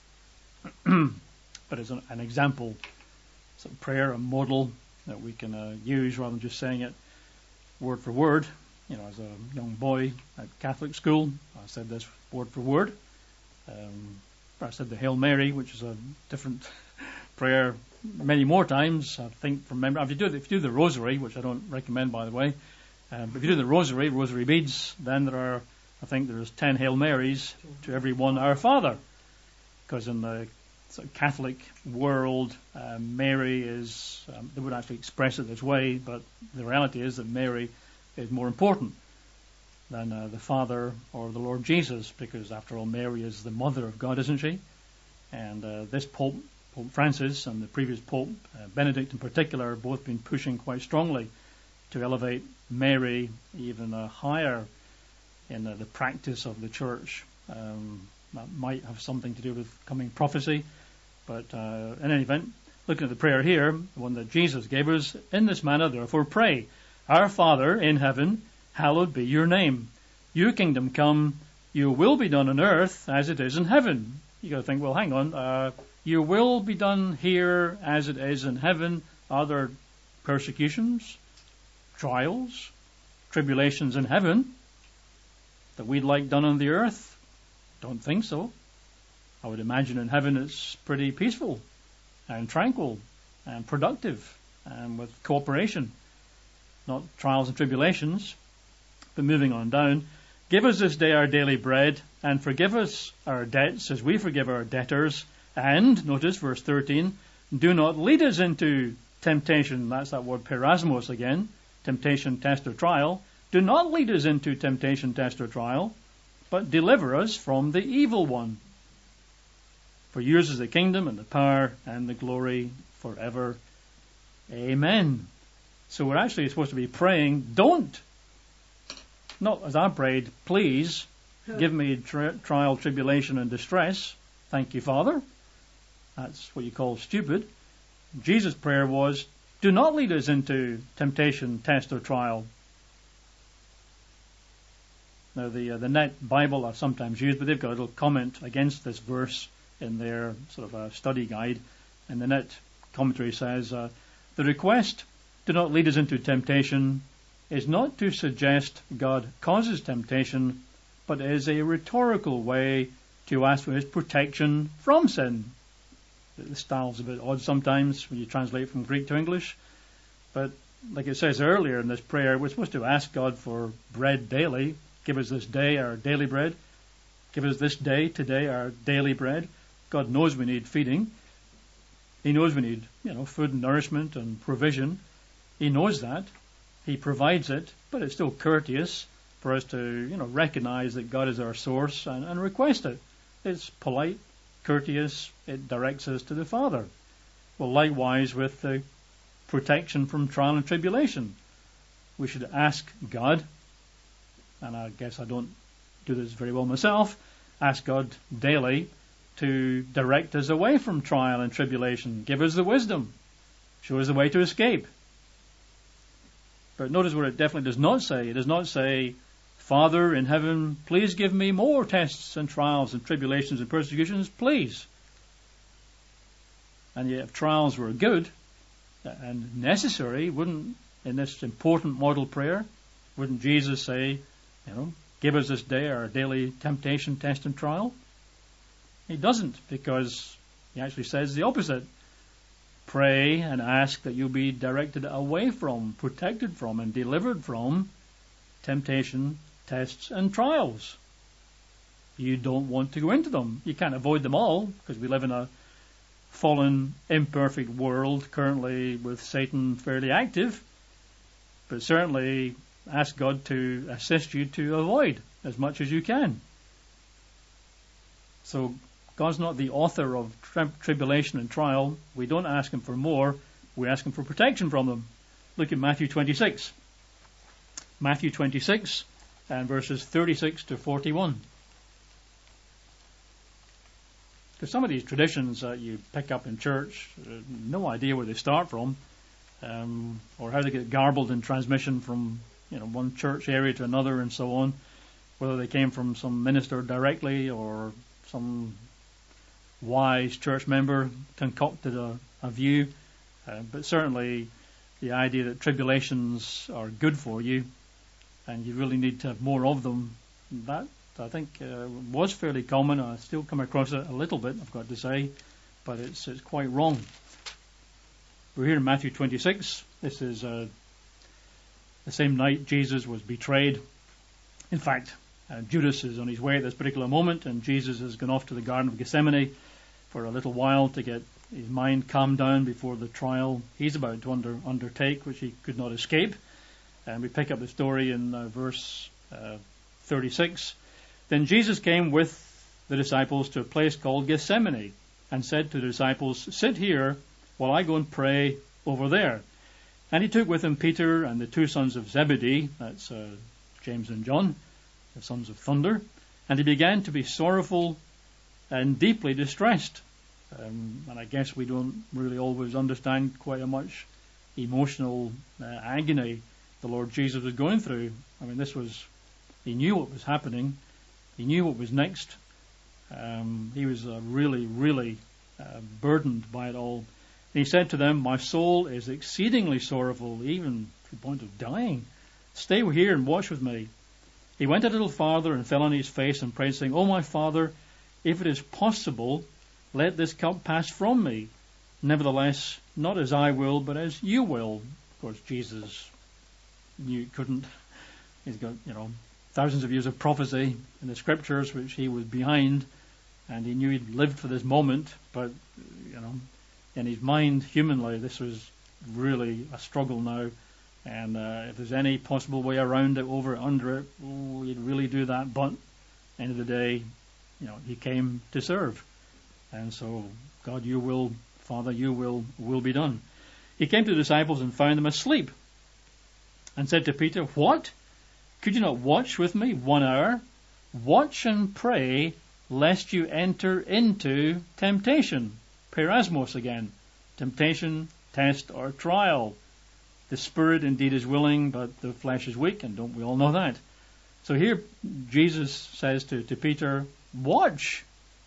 but it's an, an example, sort of prayer, a model that we can uh, use rather than just saying it word for word. You know, as a young boy at Catholic school, I said this word for word. Um, I said the Hail Mary, which is a different prayer, many more times. I think from memory. If you do if you do the Rosary, which I don't recommend, by the way, um, but if you do the Rosary, Rosary beads, then there are, I think there's ten Hail Marys to every one Our Father, because in the sort of Catholic world, uh, Mary is, um, they would actually express it this way, but the reality is that Mary is more important than uh, the Father or the Lord Jesus, because after all, Mary is the mother of God, isn't she? And uh, this Pope, Pope Francis, and the previous Pope, uh, Benedict in particular, have both been pushing quite strongly to elevate Mary even uh, higher in uh, the practice of the Church. Um, that might have something to do with coming prophecy, but uh, in any event, looking at the prayer here, the one that Jesus gave us, in this manner therefore pray, Our Father in heaven, hallowed be your name. Your kingdom come, your will be done on earth as it is in heaven. You got to think, well, hang on, uh, your will be done here as it is in heaven. Are there persecutions, trials, tribulations in heaven that we'd like done on the earth? Don't think so. I would imagine in heaven it's pretty peaceful and tranquil and productive and with cooperation, not trials and tribulations. But moving on down, give us this day our daily bread, and forgive us our debts as we forgive our debtors. And, notice verse thirteen, do not lead us into temptation. That's that word perasmos again, temptation, test, or trial. Do not lead us into temptation, test, or trial, but deliver us from the evil one. For yours is the kingdom and the power and the glory forever. Amen. So we're actually supposed to be praying, don't. Not as I prayed, please give me tri- trial, tribulation, and distress. Thank you, Father. That's what you call stupid. Jesus' prayer was, do not lead us into temptation, test, or trial. Now, the uh, the Net Bible are sometimes used, but they've got a little comment against this verse in their sort of uh, study guide. And the Net commentary says, uh, the request, do not lead us into temptation, is not to suggest God causes temptation, but is a rhetorical way to ask for his protection from sin. The style's a bit odd sometimes when you translate from Greek to English, but like it says earlier in this prayer, we're supposed to ask God for bread daily. Give us this day our daily bread. Give us this day, today, our daily bread. God knows we need feeding. He knows we need, you know, food and nourishment and provision. He knows that. He provides it, but it's still courteous for us to, you know, recognize that God is our source and, and request it. It's polite, courteous. It directs us to the Father. Well, likewise with the protection from trial and tribulation. We should ask God, and I guess I don't do this very well myself, ask God daily to direct us away from trial and tribulation. Give us the wisdom. Show us the way to escape. But notice what it definitely does not say. It does not say, Father in heaven, please give me more tests and trials and tribulations and persecutions, please. And yet if trials were good and necessary, wouldn't, in this important model prayer, wouldn't Jesus say, you know, give us this day our daily temptation, test and trial? He doesn't, because he actually says the opposite. Pray and ask that you'll be directed away from, protected from and delivered from temptation, tests and trials. You don't want to go into them. You can't avoid them all, because we live in a fallen, imperfect world currently with Satan fairly active. But certainly ask God to assist you to avoid as much as you can. So God's not the author of tri- tribulation and trial. We don't ask him for more. We ask him for protection from them. Look at Matthew twenty-six. Matthew twenty-six and verses thirty-six to forty-one. Because some of these traditions that you pick up in church, uh, no idea where they start from, um, or how they get garbled in transmission from, you know, one church area to another and so on, whether they came from some minister directly or some wise church member concocted a, a view. Uh, but certainly the idea that tribulations are good for you and you really need to have more of them, that I think uh, was fairly common. I still come across it a little bit, I've got to say, but it's it's quite wrong. We're here in Matthew twenty-six. This is uh, the same night Jesus was betrayed. In fact, uh, Judas is on his way at this particular moment, and Jesus has gone off to the Garden of Gethsemane for a little while to get his mind calmed down before the trial he's about to under, undertake, which he could not escape. And we pick up the story in uh, verse uh, thirty-six. Then Jesus came with the disciples to a place called Gethsemane and said to the disciples, sit here while I go and pray over there. And he took with him Peter and the two sons of Zebedee, that's uh, James and John, the sons of thunder, and he began to be sorrowful and deeply distressed. Um, and I guess we don't really always understand quite how much emotional uh, agony the Lord Jesus was going through. I mean, this was, he knew what was happening. He knew what was next. Um, he was uh, really, really uh, burdened by it all. And he said to them, my soul is exceedingly sorrowful, even to the point of dying. Stay here and watch with me. He went a little farther and fell on his face and prayed, saying, oh, my Father, if it is possible, let this cup pass from me. Nevertheless, not as I will, but as you will. Of course, Jesus knew couldn't. He's got, you know, thousands of years of prophecy in the scriptures which he was behind, and he knew he'd lived for this moment, but, you know, in his mind, humanly, this was really a struggle now, and uh, if there's any possible way around it, over it, under it, oh, he'd really do that, but at the end of the day, you know, he came to serve, and so, God, your will, Father, your will will be done. He came to the disciples and found them asleep, and said to Peter, what? Could you not watch with me one hour? Watch and pray, lest you enter into temptation. Perasmos again. Temptation, test, or trial. The spirit indeed is willing, but the flesh is weak, and don't we all know that? So here Jesus says to, to Peter, watch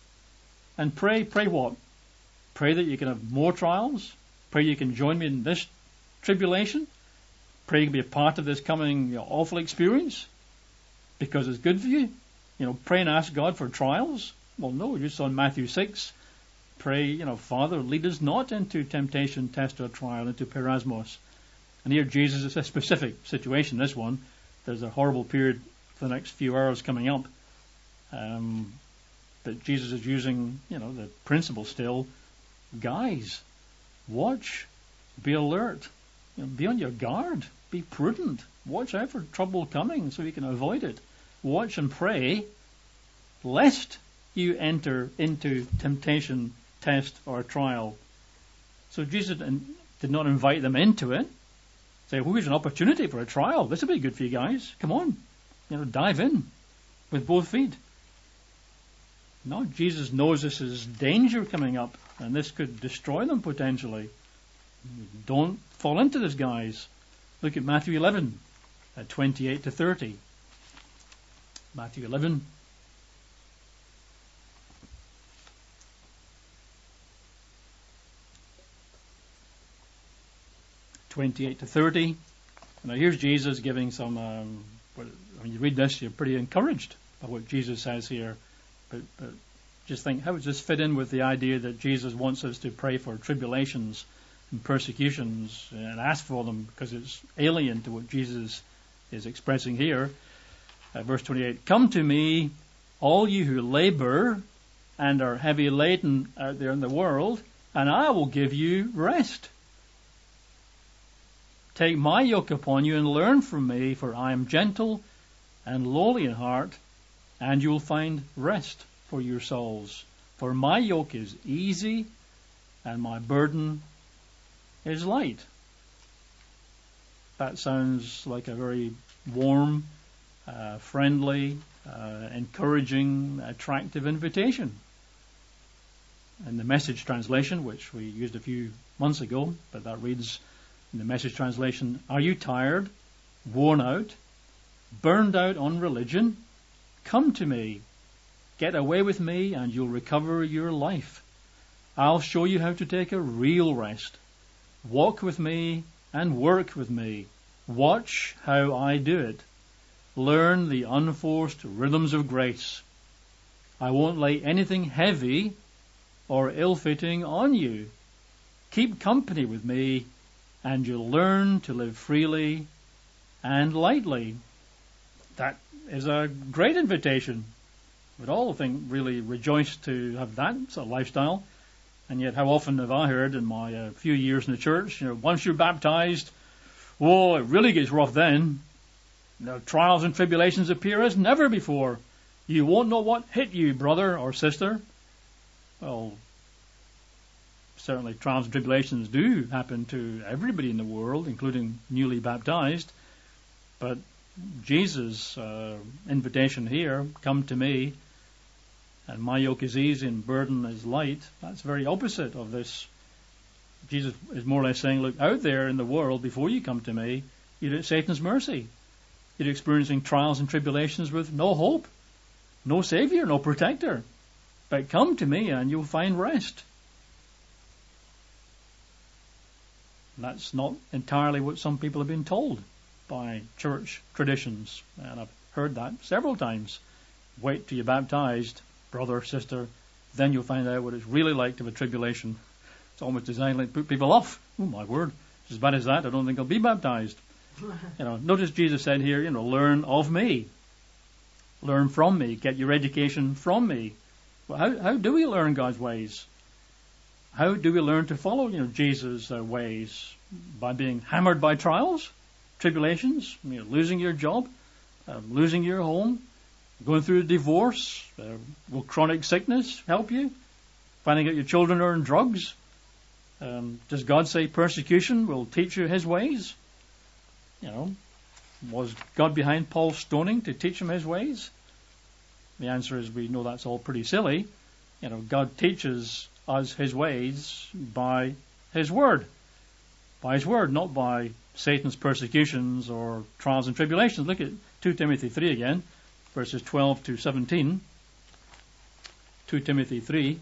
and pray. Pray what? Pray that you can have more trials. Pray you can join me in this tribulation. Pray you can be a part of this coming, you know, awful experience because it's good for you. You know, pray and ask God for trials. Well, no, you saw in Matthew six. Pray, you know, Father, lead us not into temptation, test, or trial, into perasmos. And here Jesus is a specific situation, this one. There's a horrible period for the next few hours coming up. Um, but Jesus is using, you know, the principle still. Guys, watch, be alert. You know, be on your guard. Be prudent. Watch out for trouble coming so you can avoid it. Watch and pray lest you enter into temptation, test, or trial. So Jesus did not invite them into it. Say, well, here's an opportunity for a trial. This will be good for you guys. Come on. You know, dive in with both feet. No, Jesus knows this is danger coming up, and this could destroy them potentially. Don't fall into this, guys. Look at Matthew eleven, at twenty-eight to thirty. Matthew eleven. twenty-eight to thirty. Now here's Jesus giving some, um, when you read this, you're pretty encouraged by what Jesus says here. But, but just think, how does this fit in with the idea that Jesus wants us to pray for tribulations and persecutions and ask for them, because it's alien to what Jesus is expressing here. Uh, verse twenty-eight, come to me, all you who labor and are heavy laden out there in the world, and I will give you rest. Take my yoke upon you and learn from me, for I am gentle and lowly in heart, and you will find rest for your souls. For my yoke is easy and my burden is light. That sounds like a very warm, uh, friendly, uh, encouraging, attractive invitation. In the Message translation, which we used a few months ago, but that reads in the Message translation, are you tired, worn out, burned out on religion? Come to me. Get away with me and you'll recover your life. I'll show you how to take a real rest. Walk with me and work with me. Watch how I do it. Learn the unforced rhythms of grace. I won't lay anything heavy or ill-fitting on you. Keep company with me and you'll learn to live freely and lightly. That is a great invitation. We'd all think really rejoice to have that sort of lifestyle. And yet how often have I heard in my uh, few years in the church, you know, once you're baptized, oh, it really gets rough then. You know, trials and tribulations appear as never before. You won't know what hit you, brother or sister. Well, certainly trials and tribulations do happen to everybody in the world, including newly baptized. But Jesus' uh, invitation here, come to me, and my yoke is easy and burden is light, that's very opposite of this. Jesus is more or less saying, look, out there in the world, before you come to me, you're at Satan's mercy. You're experiencing trials and tribulations with no hope, no Savior, no protector. But come to me and you'll find rest. And that's not entirely what some people have been told by church traditions. And I've heard that several times. Wait till you're baptized, brother, sister, then you'll find out what it's really like to have a tribulation. It's almost designed to put people off. Oh, my word. It's as bad as that, I don't think I'll be baptized. You know, notice Jesus said here, you know, learn of me. Learn from me. Get your education from me. Well, how, how do we learn God's ways? How do we learn to follow, you know, Jesus' uh, ways? By being hammered by trials, tribulations, you know, losing your job, uh, losing your home, going through a divorce. Uh, will chronic sickness help you? Finding out your children are in drugs? Um, does God say persecution will teach you His ways? You know, was God behind Paul's stoning to teach him His ways? The answer is we know that's all pretty silly. You know, God teaches us His ways by His Word. By His Word, not by Satan's persecutions or trials and tribulations. Look at Second Timothy three again, verses twelve to seventeen. Second Timothy three.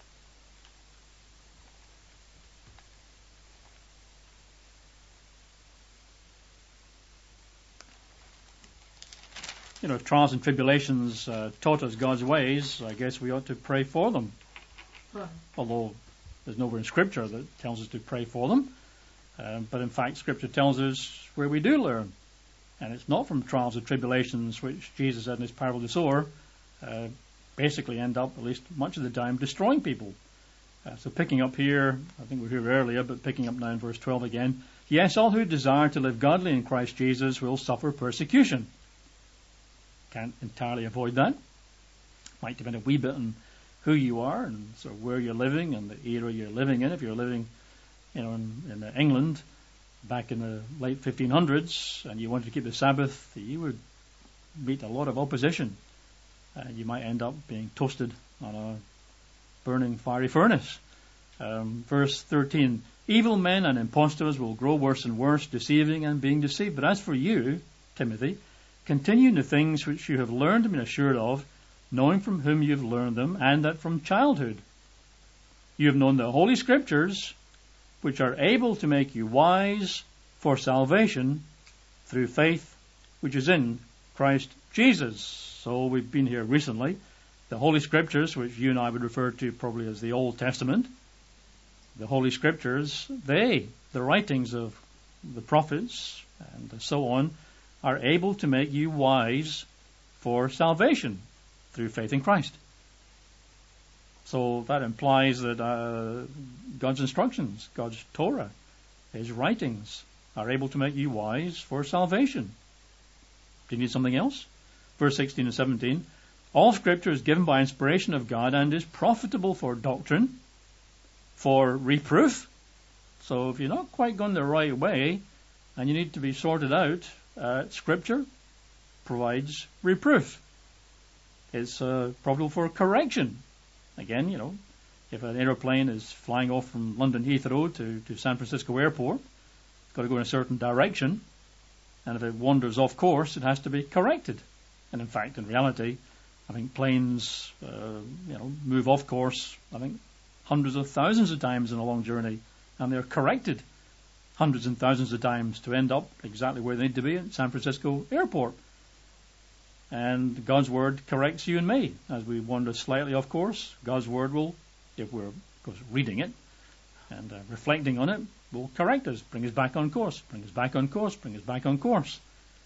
You know, if trials and tribulations uh, taught us God's ways, I guess we ought to pray for them. Right. Although there's nowhere in Scripture that tells us to pray for them. Uh, but in fact, Scripture tells us where we do learn. And it's not from trials and tribulations, which Jesus said in His parable of the sower, uh, basically end up, at least much of the time, destroying people. Uh, so picking up here, I think we were here earlier, but picking up now in verse twelve again. Yes, all who desire to live godly in Christ Jesus will suffer persecution. Can't entirely avoid that. Might depend a wee bit on who you are and sort of where you're living and the era you're living in. If you're living, you know, in, in England back in the late fifteen hundreds and you wanted to keep the Sabbath, you would meet a lot of opposition. Uh, you might end up being toasted on a burning fiery furnace. Um, verse thirteen, evil men and impostors will grow worse and worse, deceiving and being deceived. But as for you, Timothy, continue in the things which you have learned and been assured of, knowing from whom you have learned them, and that from childhood. You have known the Holy Scriptures, which are able to make you wise for salvation through faith which is in Christ Jesus. So we've been here recently. The Holy Scriptures, which you and I would refer to probably as the Old Testament, the Holy Scriptures, they, the writings of the prophets and so on, are able to make you wise for salvation through faith in Christ. So that implies that uh, God's instructions, God's Torah, His writings, are able to make you wise for salvation. Do you need something else? Verse sixteen and seventeen. All Scripture is given by inspiration of God and is profitable for doctrine, for reproof. So if you're not quite going the right way and you need to be sorted out, uh, Scripture provides reproof. It's uh, profitable for correction. Again, you know, if an aeroplane is flying off from London Heathrow to, to San Francisco Airport, it's got to go in a certain direction, and if it wanders off course, it has to be corrected. And in fact, in reality, I think planes, uh, you know, move off course, I think, hundreds of thousands of times in a long journey, and they're corrected hundreds and thousands of times to end up exactly where they need to be at San Francisco Airport. And God's Word corrects you and me. As we wander slightly off course, God's Word will, if we're, of course, reading it and uh, reflecting on it, will correct us, bring us back on course, bring us back on course, bring us back on course.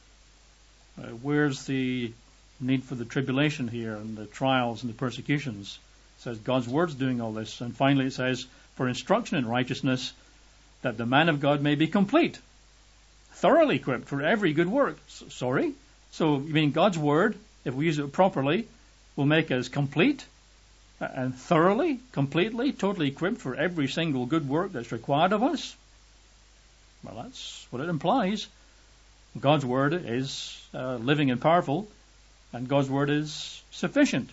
Uh, where's the need for the tribulation here and the trials and the persecutions? It says God's Word's doing all this. And finally it says, for instruction in righteousness, that the man of God may be complete, thoroughly equipped for every good work. S- sorry? So, you mean God's Word, if we use it properly, will make us complete and thoroughly, completely, totally equipped for every single good work that's required of us? Well, that's what it implies. God's Word is uh, living and powerful, and God's Word is sufficient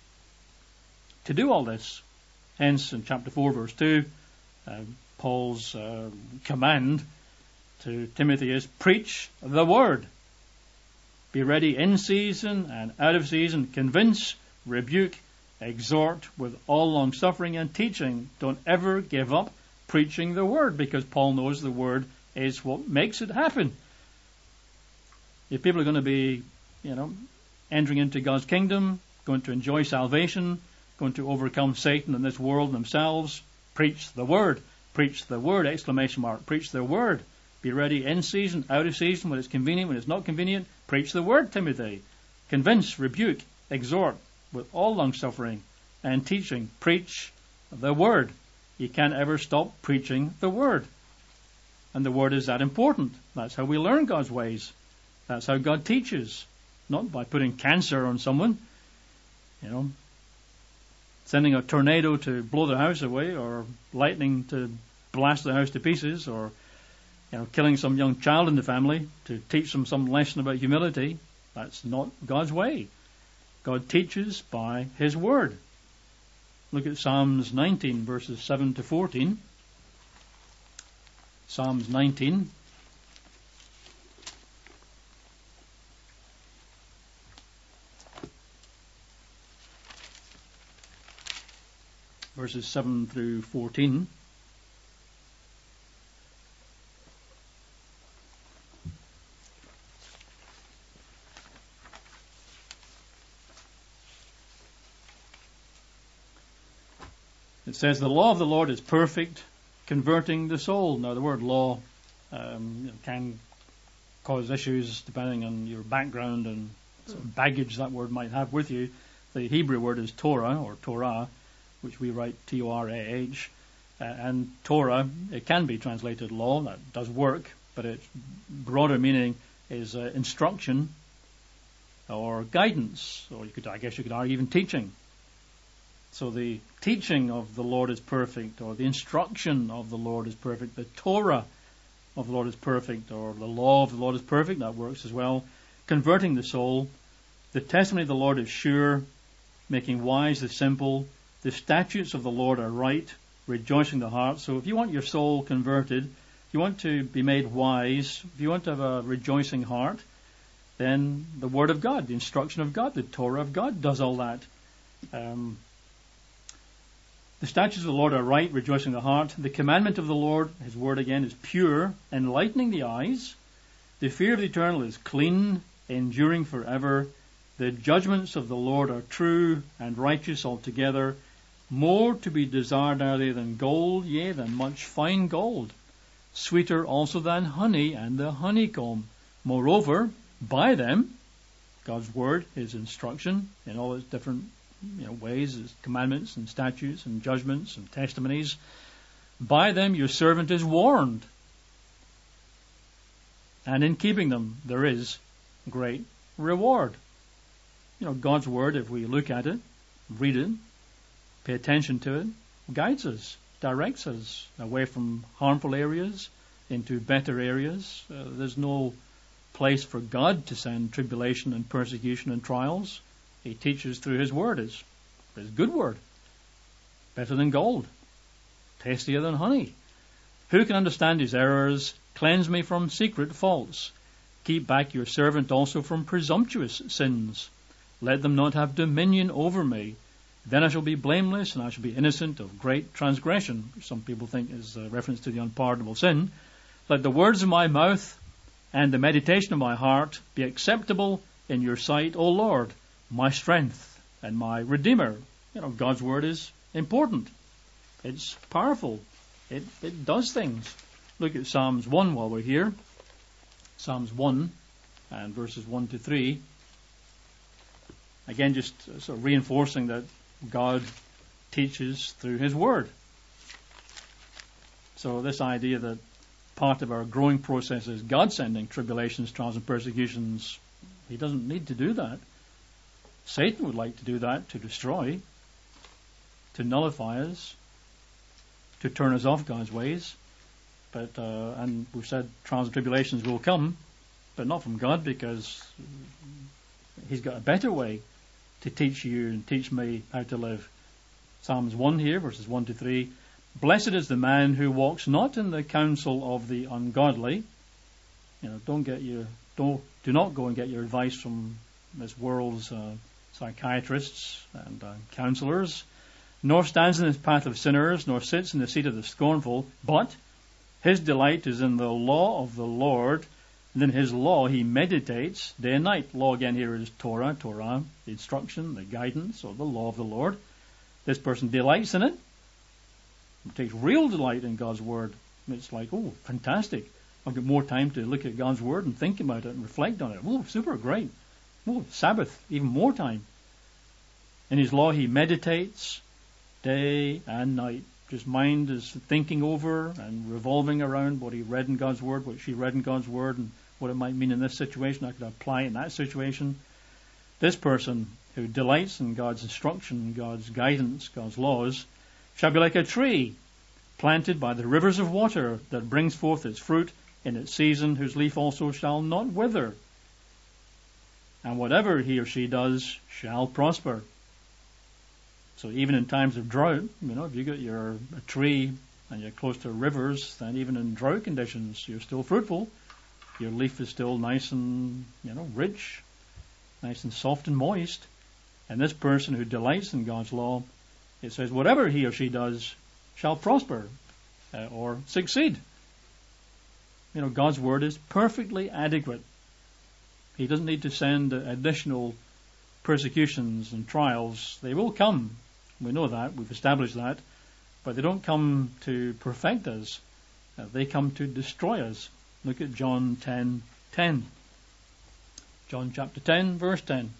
to do all this. Hence, in chapter four, verse two, uh, Paul's uh, command to Timothy is, preach the Word. Be ready in season and out of season. Convince, rebuke, exhort with all long suffering and teaching. Don't ever give up preaching the Word, because Paul knows the Word is what makes it happen. If people are going to be, you know, entering into God's kingdom, going to enjoy salvation, going to overcome Satan and this world themselves, preach the Word. Preach the Word, exclamation mark. Preach the Word. Be ready in season, out of season, when it's convenient, when it's not convenient. Preach the Word, Timothy. Convince, rebuke, exhort with all long suffering and teaching. Preach the Word. You can't ever stop preaching the Word. And the Word is that important. That's how we learn God's ways. That's how God teaches. Not by putting cancer on someone, you know, sending a tornado to blow the house away, or lightning to blast the house to pieces, or, you know, killing some young child in the family to teach them some lesson about humility. That's not God's way. God teaches by His Word. Look at Psalms nineteen, verses seven to fourteen. Psalms nineteen. Verses seven through fourteen. It says, the law of the Lord is perfect, converting the soul. Now, the word law um, can cause issues depending on your background and sort of baggage that word might have with you. The Hebrew word is Torah, or Torah, which we write T O R A H. Uh, and Torah, it can be translated law. That does work, but its broader meaning is uh, instruction or guidance, or you could, I guess you could argue even teaching. So the teaching of the Lord is perfect, or the instruction of the Lord is perfect. The Torah of the Lord is perfect, or the law of the Lord is perfect. That works as well. Converting the soul. The testimony of the Lord is sure, making wise the simple. The statutes of the Lord are right, rejoicing the heart. So if you want your soul converted, if you want to be made wise, if you want to have a rejoicing heart, then the Word of God, the instruction of God, the Torah of God does all that. Um, The statutes of the Lord are right, rejoicing the heart. The commandment of the Lord, his word again, is pure, enlightening the eyes. The fear of the eternal is clean, enduring forever. The judgments of the Lord are true and righteous altogether. More to be desired are they than gold, yea, than much fine gold. Sweeter also than honey and the honeycomb. Moreover, by them, God's word, his instruction in all its different you know, ways, his commandments and statutes and judgments and testimonies, by them your servant is warned. And in keeping them there is great reward. You know, God's word, if we look at it, read it, pay attention to it, guides us, directs us away from harmful areas into better areas. Uh, there's no place for God to send tribulation and persecution and trials. He teaches through his word. His, his good word. Better than gold. Tastier than honey. Who can understand his errors? Cleanse me from secret faults. Keep back your servant also from presumptuous sins. Let them not have dominion over me. Then I shall be blameless and I shall be innocent of great transgression, which some people think is a reference to the unpardonable sin. Let the words of my mouth and the meditation of my heart be acceptable in your sight, O Lord, my strength and my Redeemer. You know, God's word is important. It's powerful. It, it does things. Look at Psalms one while we're here. Psalms one and verses one to three. Again, just sort of reinforcing that God teaches through his word. So this idea that part of our growing process is God sending tribulations, trials and persecutions, he doesn't need to do that. Satan would like to do that to destroy, to nullify us, to turn us off God's ways. But uh, and we've said trials and tribulations will come, but not from God, because he's got a better way to teach you and teach me how to live. Psalms one here, verses one to three. Blessed is the man who walks not in the counsel of the ungodly. You know, don't get your don't do not go and get your advice from this world's uh, psychiatrists and uh, counselors, nor stands in the path of sinners, nor sits in the seat of the scornful, but his delight is in the law of the Lord, and in his law he meditates day and night. Law again here is Torah, Torah, the instruction, the guidance, or the law of the Lord. This person delights in it. It takes real delight in God's word. It's like, oh, fantastic. I've got more time to look at God's word and think about it and reflect on it. Oh, super, great. Oh, Sabbath, even more time. In his law he meditates day and night. His mind is thinking over and revolving around what he read in God's word, what she read in God's word, and what it might mean in this situation. I could apply it in that situation. This person who delights in God's instruction, God's guidance, God's laws, shall be like a tree planted by the rivers of water that brings forth its fruit in its season, whose leaf also shall not wither. And whatever he or she does shall prosper. So even in times of drought, you know, if you got your a tree and you're close to rivers, then even in drought conditions, you're still fruitful. Your leaf is still nice and, you know, rich, nice and soft and moist. And this person who delights in God's law, it says, whatever he or she does shall prosper uh, or succeed. You know, God's word is perfectly adequate. He doesn't need to send additional persecutions and trials. They will come. We know that. We've established that. But they don't come to perfect us. Uh, they come to destroy us. Look at John ten ten. John chapter ten, verse ten.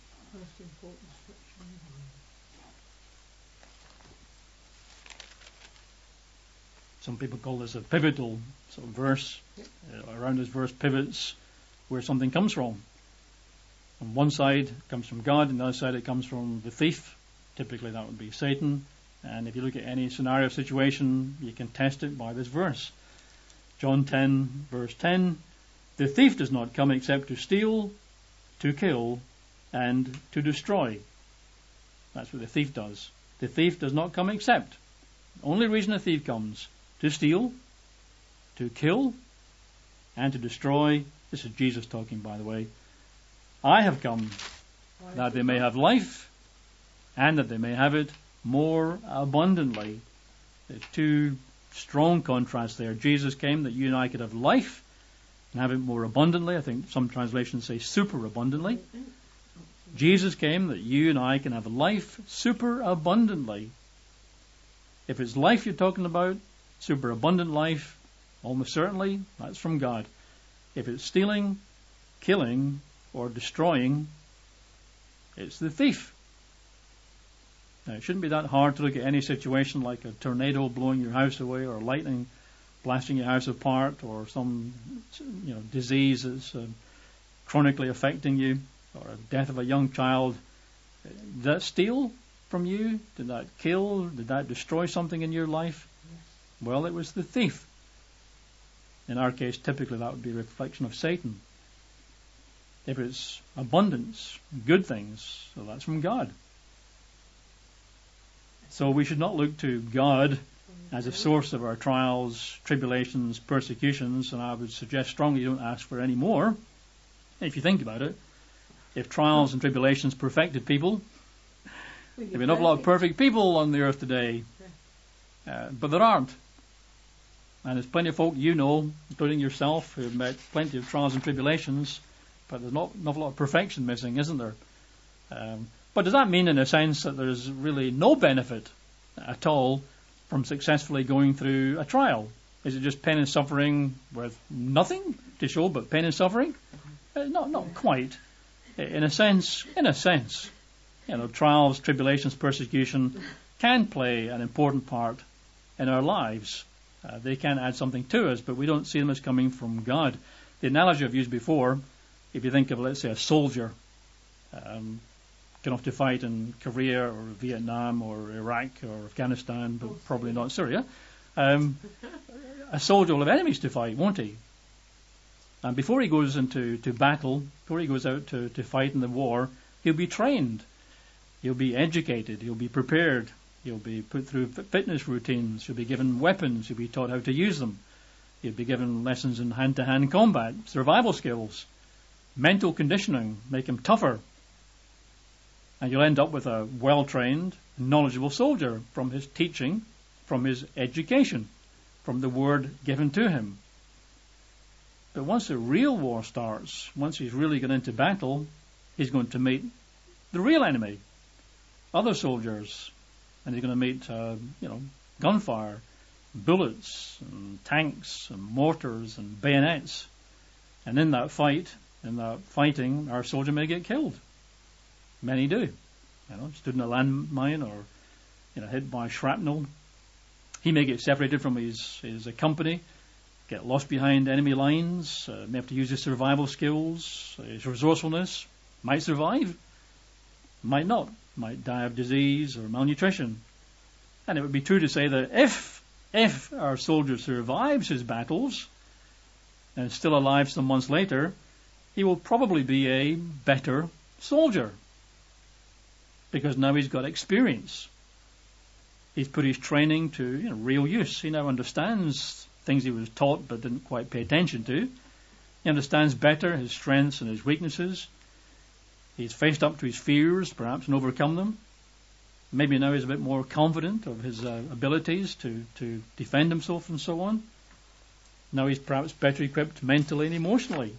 Some people call this a pivotal sort of verse. Uh, around this verse pivots where something comes from. On one side it comes from God, and the other side it comes from the thief. Typically that would be Satan. And if you look at any scenario situation, you can test it by this verse. John ten, verse ten. The thief does not come except to steal, to kill, and to destroy. That's what the thief does. The thief does not come except. The only reason a thief comes, to steal, to kill, and to destroy. This is Jesus talking, by the way. I have come that they may have life, and that they may have it more abundantly. There's two strong contrasts there. Jesus came that you and I could have life and have it more abundantly. I think some translations say super abundantly. Jesus came that you and I can have life super abundantly. If it's life you're talking about, super abundant life, almost certainly that's from God. If it's stealing, killing, or destroying, it's the thief. Now, it shouldn't be that hard to look at any situation like a tornado blowing your house away, or lightning blasting your house apart, or some you know disease that's uh, chronically affecting you, or a death of a young child. Did that steal from you? Did that kill? Did that destroy something in your life? Yes. Well, it was the thief. In our case, typically that would be a reflection of Satan. If it's abundance, good things, so that's from God. So we should not look to God as a source of our trials, tribulations, persecutions, and I would suggest strongly you don't ask for any more. If you think about it, if trials and tribulations perfected people, there'd be an awful lot of perfect people on the earth today. Uh, but there aren't. And there's plenty of folk you know, including yourself, who've met plenty of trials and tribulations, but there's not an awful lot of perfection missing, isn't there? Um, but does that mean, in a sense, that there's really no benefit at all from successfully going through a trial? Is it just pain and suffering with nothing to show but pain and suffering? Uh, not, not quite. In a sense, in a sense, you know, trials, tribulations, persecution can play an important part in our lives. Uh, they can add something to us, but we don't see them as coming from God. The analogy I've used before, if you think of, let's say, a soldier um, going off to fight in Korea or Vietnam or Iraq or Afghanistan, but oh, probably not Syria, um, a soldier will have enemies to fight, won't he? And before he goes into to battle, before he goes out to, to fight in the war, he'll be trained. He'll be educated. He'll be prepared. He'll be put through fitness routines. He'll be given weapons. He'll be taught how to use them. He'll be given lessons in hand-to-hand combat, survival skills, mental conditioning, make him tougher. And you'll end up with a well-trained, knowledgeable soldier from his teaching, from his education, from the word given to him. But once the real war starts, once he's really gone into battle, he's going to meet the real enemy, other soldiers, and he's going to meet, uh, you know, gunfire, bullets, and tanks, and mortars, and bayonets. And in that fight, in that fighting, our soldier may get killed. Many do. You know, stood in a landmine or, you know, hit by shrapnel. He may get separated from his, his uh, company, get lost behind enemy lines, uh, may have to use his survival skills, his resourcefulness, might survive, might not, might die of disease or malnutrition. And it would be true to say that if, if our soldier survives his battles and is still alive some months later, he will probably be a better soldier. Because now he's got experience. He's put his training to you know, real use. He now understands things he was taught but didn't quite pay attention to. He understands better his strengths and his weaknesses. He's faced up to his fears, perhaps, and overcome them. Maybe now he's a bit more confident of his uh, abilities to, to defend himself and so on. Now he's perhaps better equipped mentally and emotionally.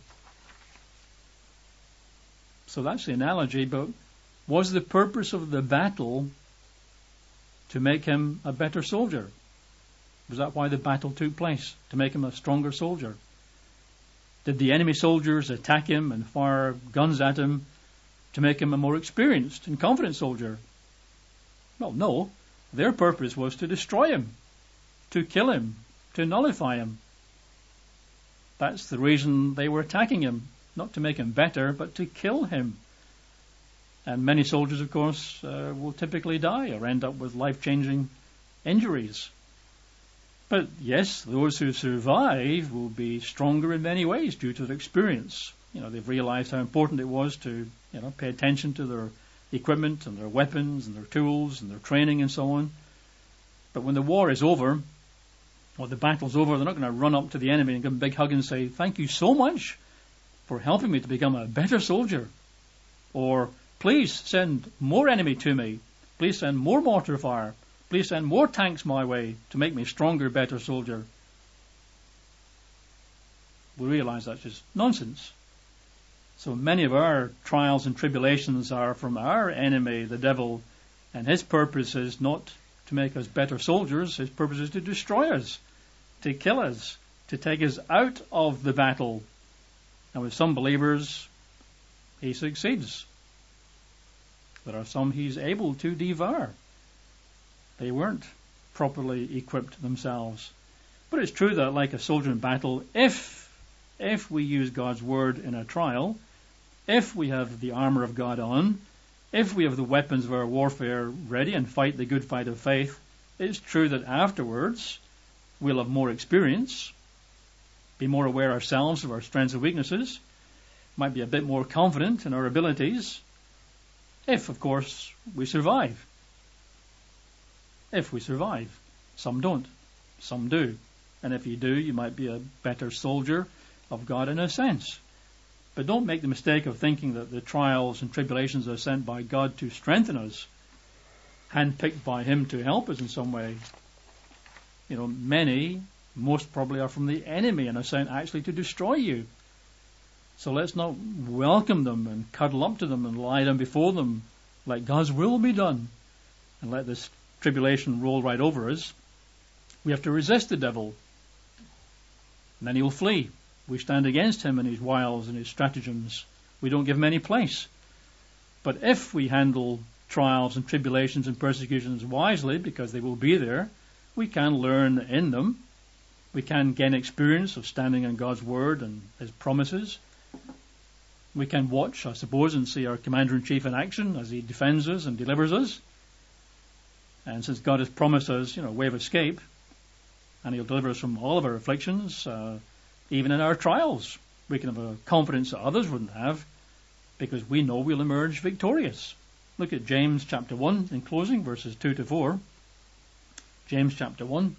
So that's the analogy, but was the purpose of the battle to make him a better soldier? Was that why the battle took place? To make him a stronger soldier? Did the enemy soldiers attack him and fire guns at him to make him a more experienced and confident soldier? Well, no. Their purpose was to destroy him, to kill him, to nullify him. That's the reason they were attacking him. Not to make him better, but to kill him. And many soldiers, of course, uh, will typically die or end up with life-changing injuries. But yes, those who survive will be stronger in many ways due to their experience. You know, they've realized how important it was to, you know, pay attention to their equipment and their weapons and their tools and their training and so on. But when the war is over, or the battle's over, they're not going to run up to the enemy and give him a big hug and say, "Thank you so much for helping me to become a better soldier." Or, "Please send more enemy to me. Please send more mortar fire. Please send more tanks my way to make me a stronger, better soldier. We realize that's just nonsense. So many of our trials and tribulations are from our enemy, the devil, and his purpose is not to make us better soldiers. His purpose is to destroy us, to kill us, to take us out of the battle. And with some believers, he succeeds. There are some he's able to devour. They weren't properly equipped themselves. But it's true that, like a soldier in battle, if if we use God's word in a trial, if we have the armor of God on, if we have the weapons of our warfare ready and fight the good fight of faith, it's true that afterwards we'll have more experience, be more aware ourselves of our strengths and weaknesses, might be a bit more confident in our abilities, if, of course, we survive. If we survive. Some don't. Some do. And if you do, you might be a better soldier of God in a sense. But don't make the mistake of thinking that the trials and tribulations are sent by God to strengthen us, handpicked by Him to help us in some way. You know, many, most probably are from the enemy and are sent actually to destroy you. So let's not welcome them and cuddle up to them and lie down before them like God's will be done and let this tribulation roll right over us. We have to resist the devil, and then he will flee. We stand against him and his wiles and his stratagems. We don't give him any place. But if we handle trials and tribulations and persecutions wisely, because they will be there, we can learn in them. We can gain experience of standing on God's word and his promises. We can watch, I suppose, and see our Commander-in-Chief in action as he defends us and delivers us. And since God has promised us, you know, a way of escape, and he'll deliver us from all of our afflictions, uh, even in our trials, we can have a confidence that others wouldn't have, because we know we'll emerge victorious. Look at James chapter one in closing, verses two to four. James chapter one.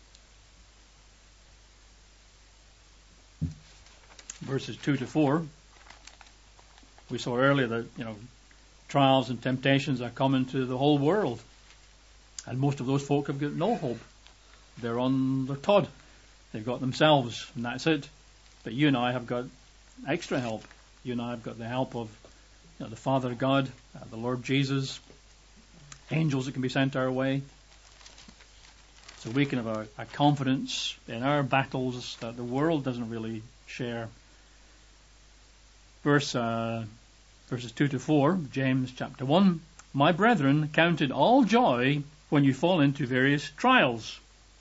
Verses two to four. We saw earlier that, you know, trials and temptations are common to the whole world. And most of those folk have got no hope. They're on their Todd. They've got themselves, and that's it. But you and I have got extra help. You and I have got the help of, you know, the Father God, uh, the Lord Jesus, angels that can be sent our way. So we can have a, a confidence in our battles that the world doesn't really share. Verse uh, verses two to four, James chapter one. My brethren, count it all joy when you fall into various trials.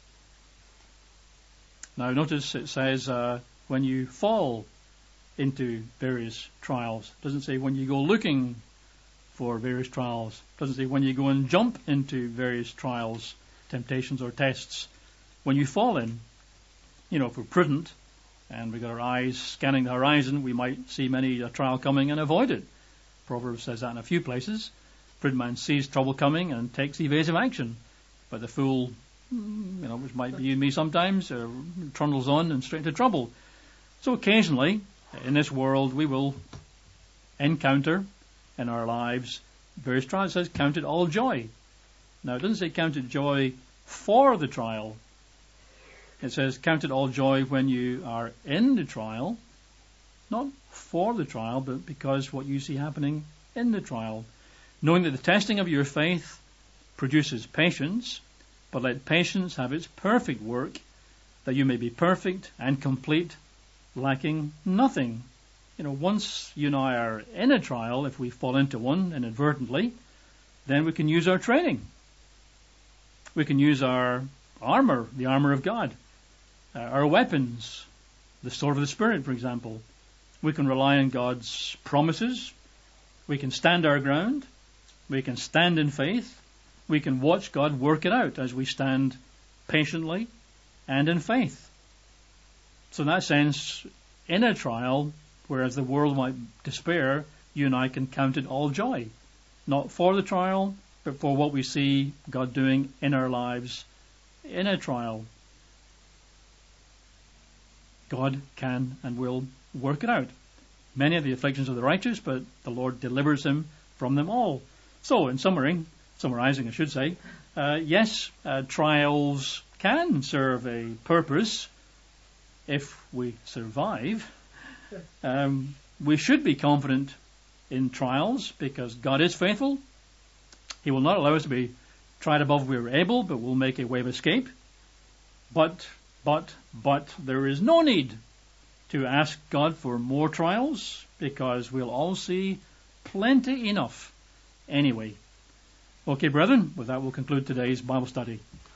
Now notice it says uh, when you fall into various trials. It doesn't say when you go looking for various trials. It doesn't say when you go and jump into various trials, temptations or tests. When you fall in, you know, if we're prudent and we've got our eyes scanning the horizon, we might see many a trial coming and avoid it. Proverbs says that in a few places. Prudent man sees trouble coming and takes evasive action. But the fool, you know, which might be you and me sometimes, uh, trundles on and straight into trouble. So occasionally, in this world, we will encounter in our lives various trials. It says, count it all joy. Now, it doesn't say count it joy for the trial. It says, count it all joy when you are in the trial, not for the trial, but because what you see happening in the trial. Knowing that the testing of your faith produces patience, but let patience have its perfect work, that you may be perfect and complete, lacking nothing. You know, once you and I are in a trial, if we fall into one inadvertently, then we can use our training. We can use our armor, the armor of God, uh, our weapons, the sword of the Spirit, for example. We can rely on God's promises. We can stand our ground. We can stand in faith. We can watch God work it out as we stand patiently and in faith. So in that sense, in a trial, whereas the world might despair, you and I can count it all joy. Not for the trial, but for what we see God doing in our lives in a trial. God can and will work it out. Many of the afflictions of the righteous, but the Lord delivers him from them all. So, in summary, summarizing I should say, uh, yes, uh, trials can serve a purpose if we survive. Um, we should be confident in trials because God is faithful. He will not allow us to be tried above we are able, but will make a way of escape. But, but, but there is no need to ask God for more trials because we'll all see plenty enough anyway. Okay, brethren, with that we'll conclude today's Bible study.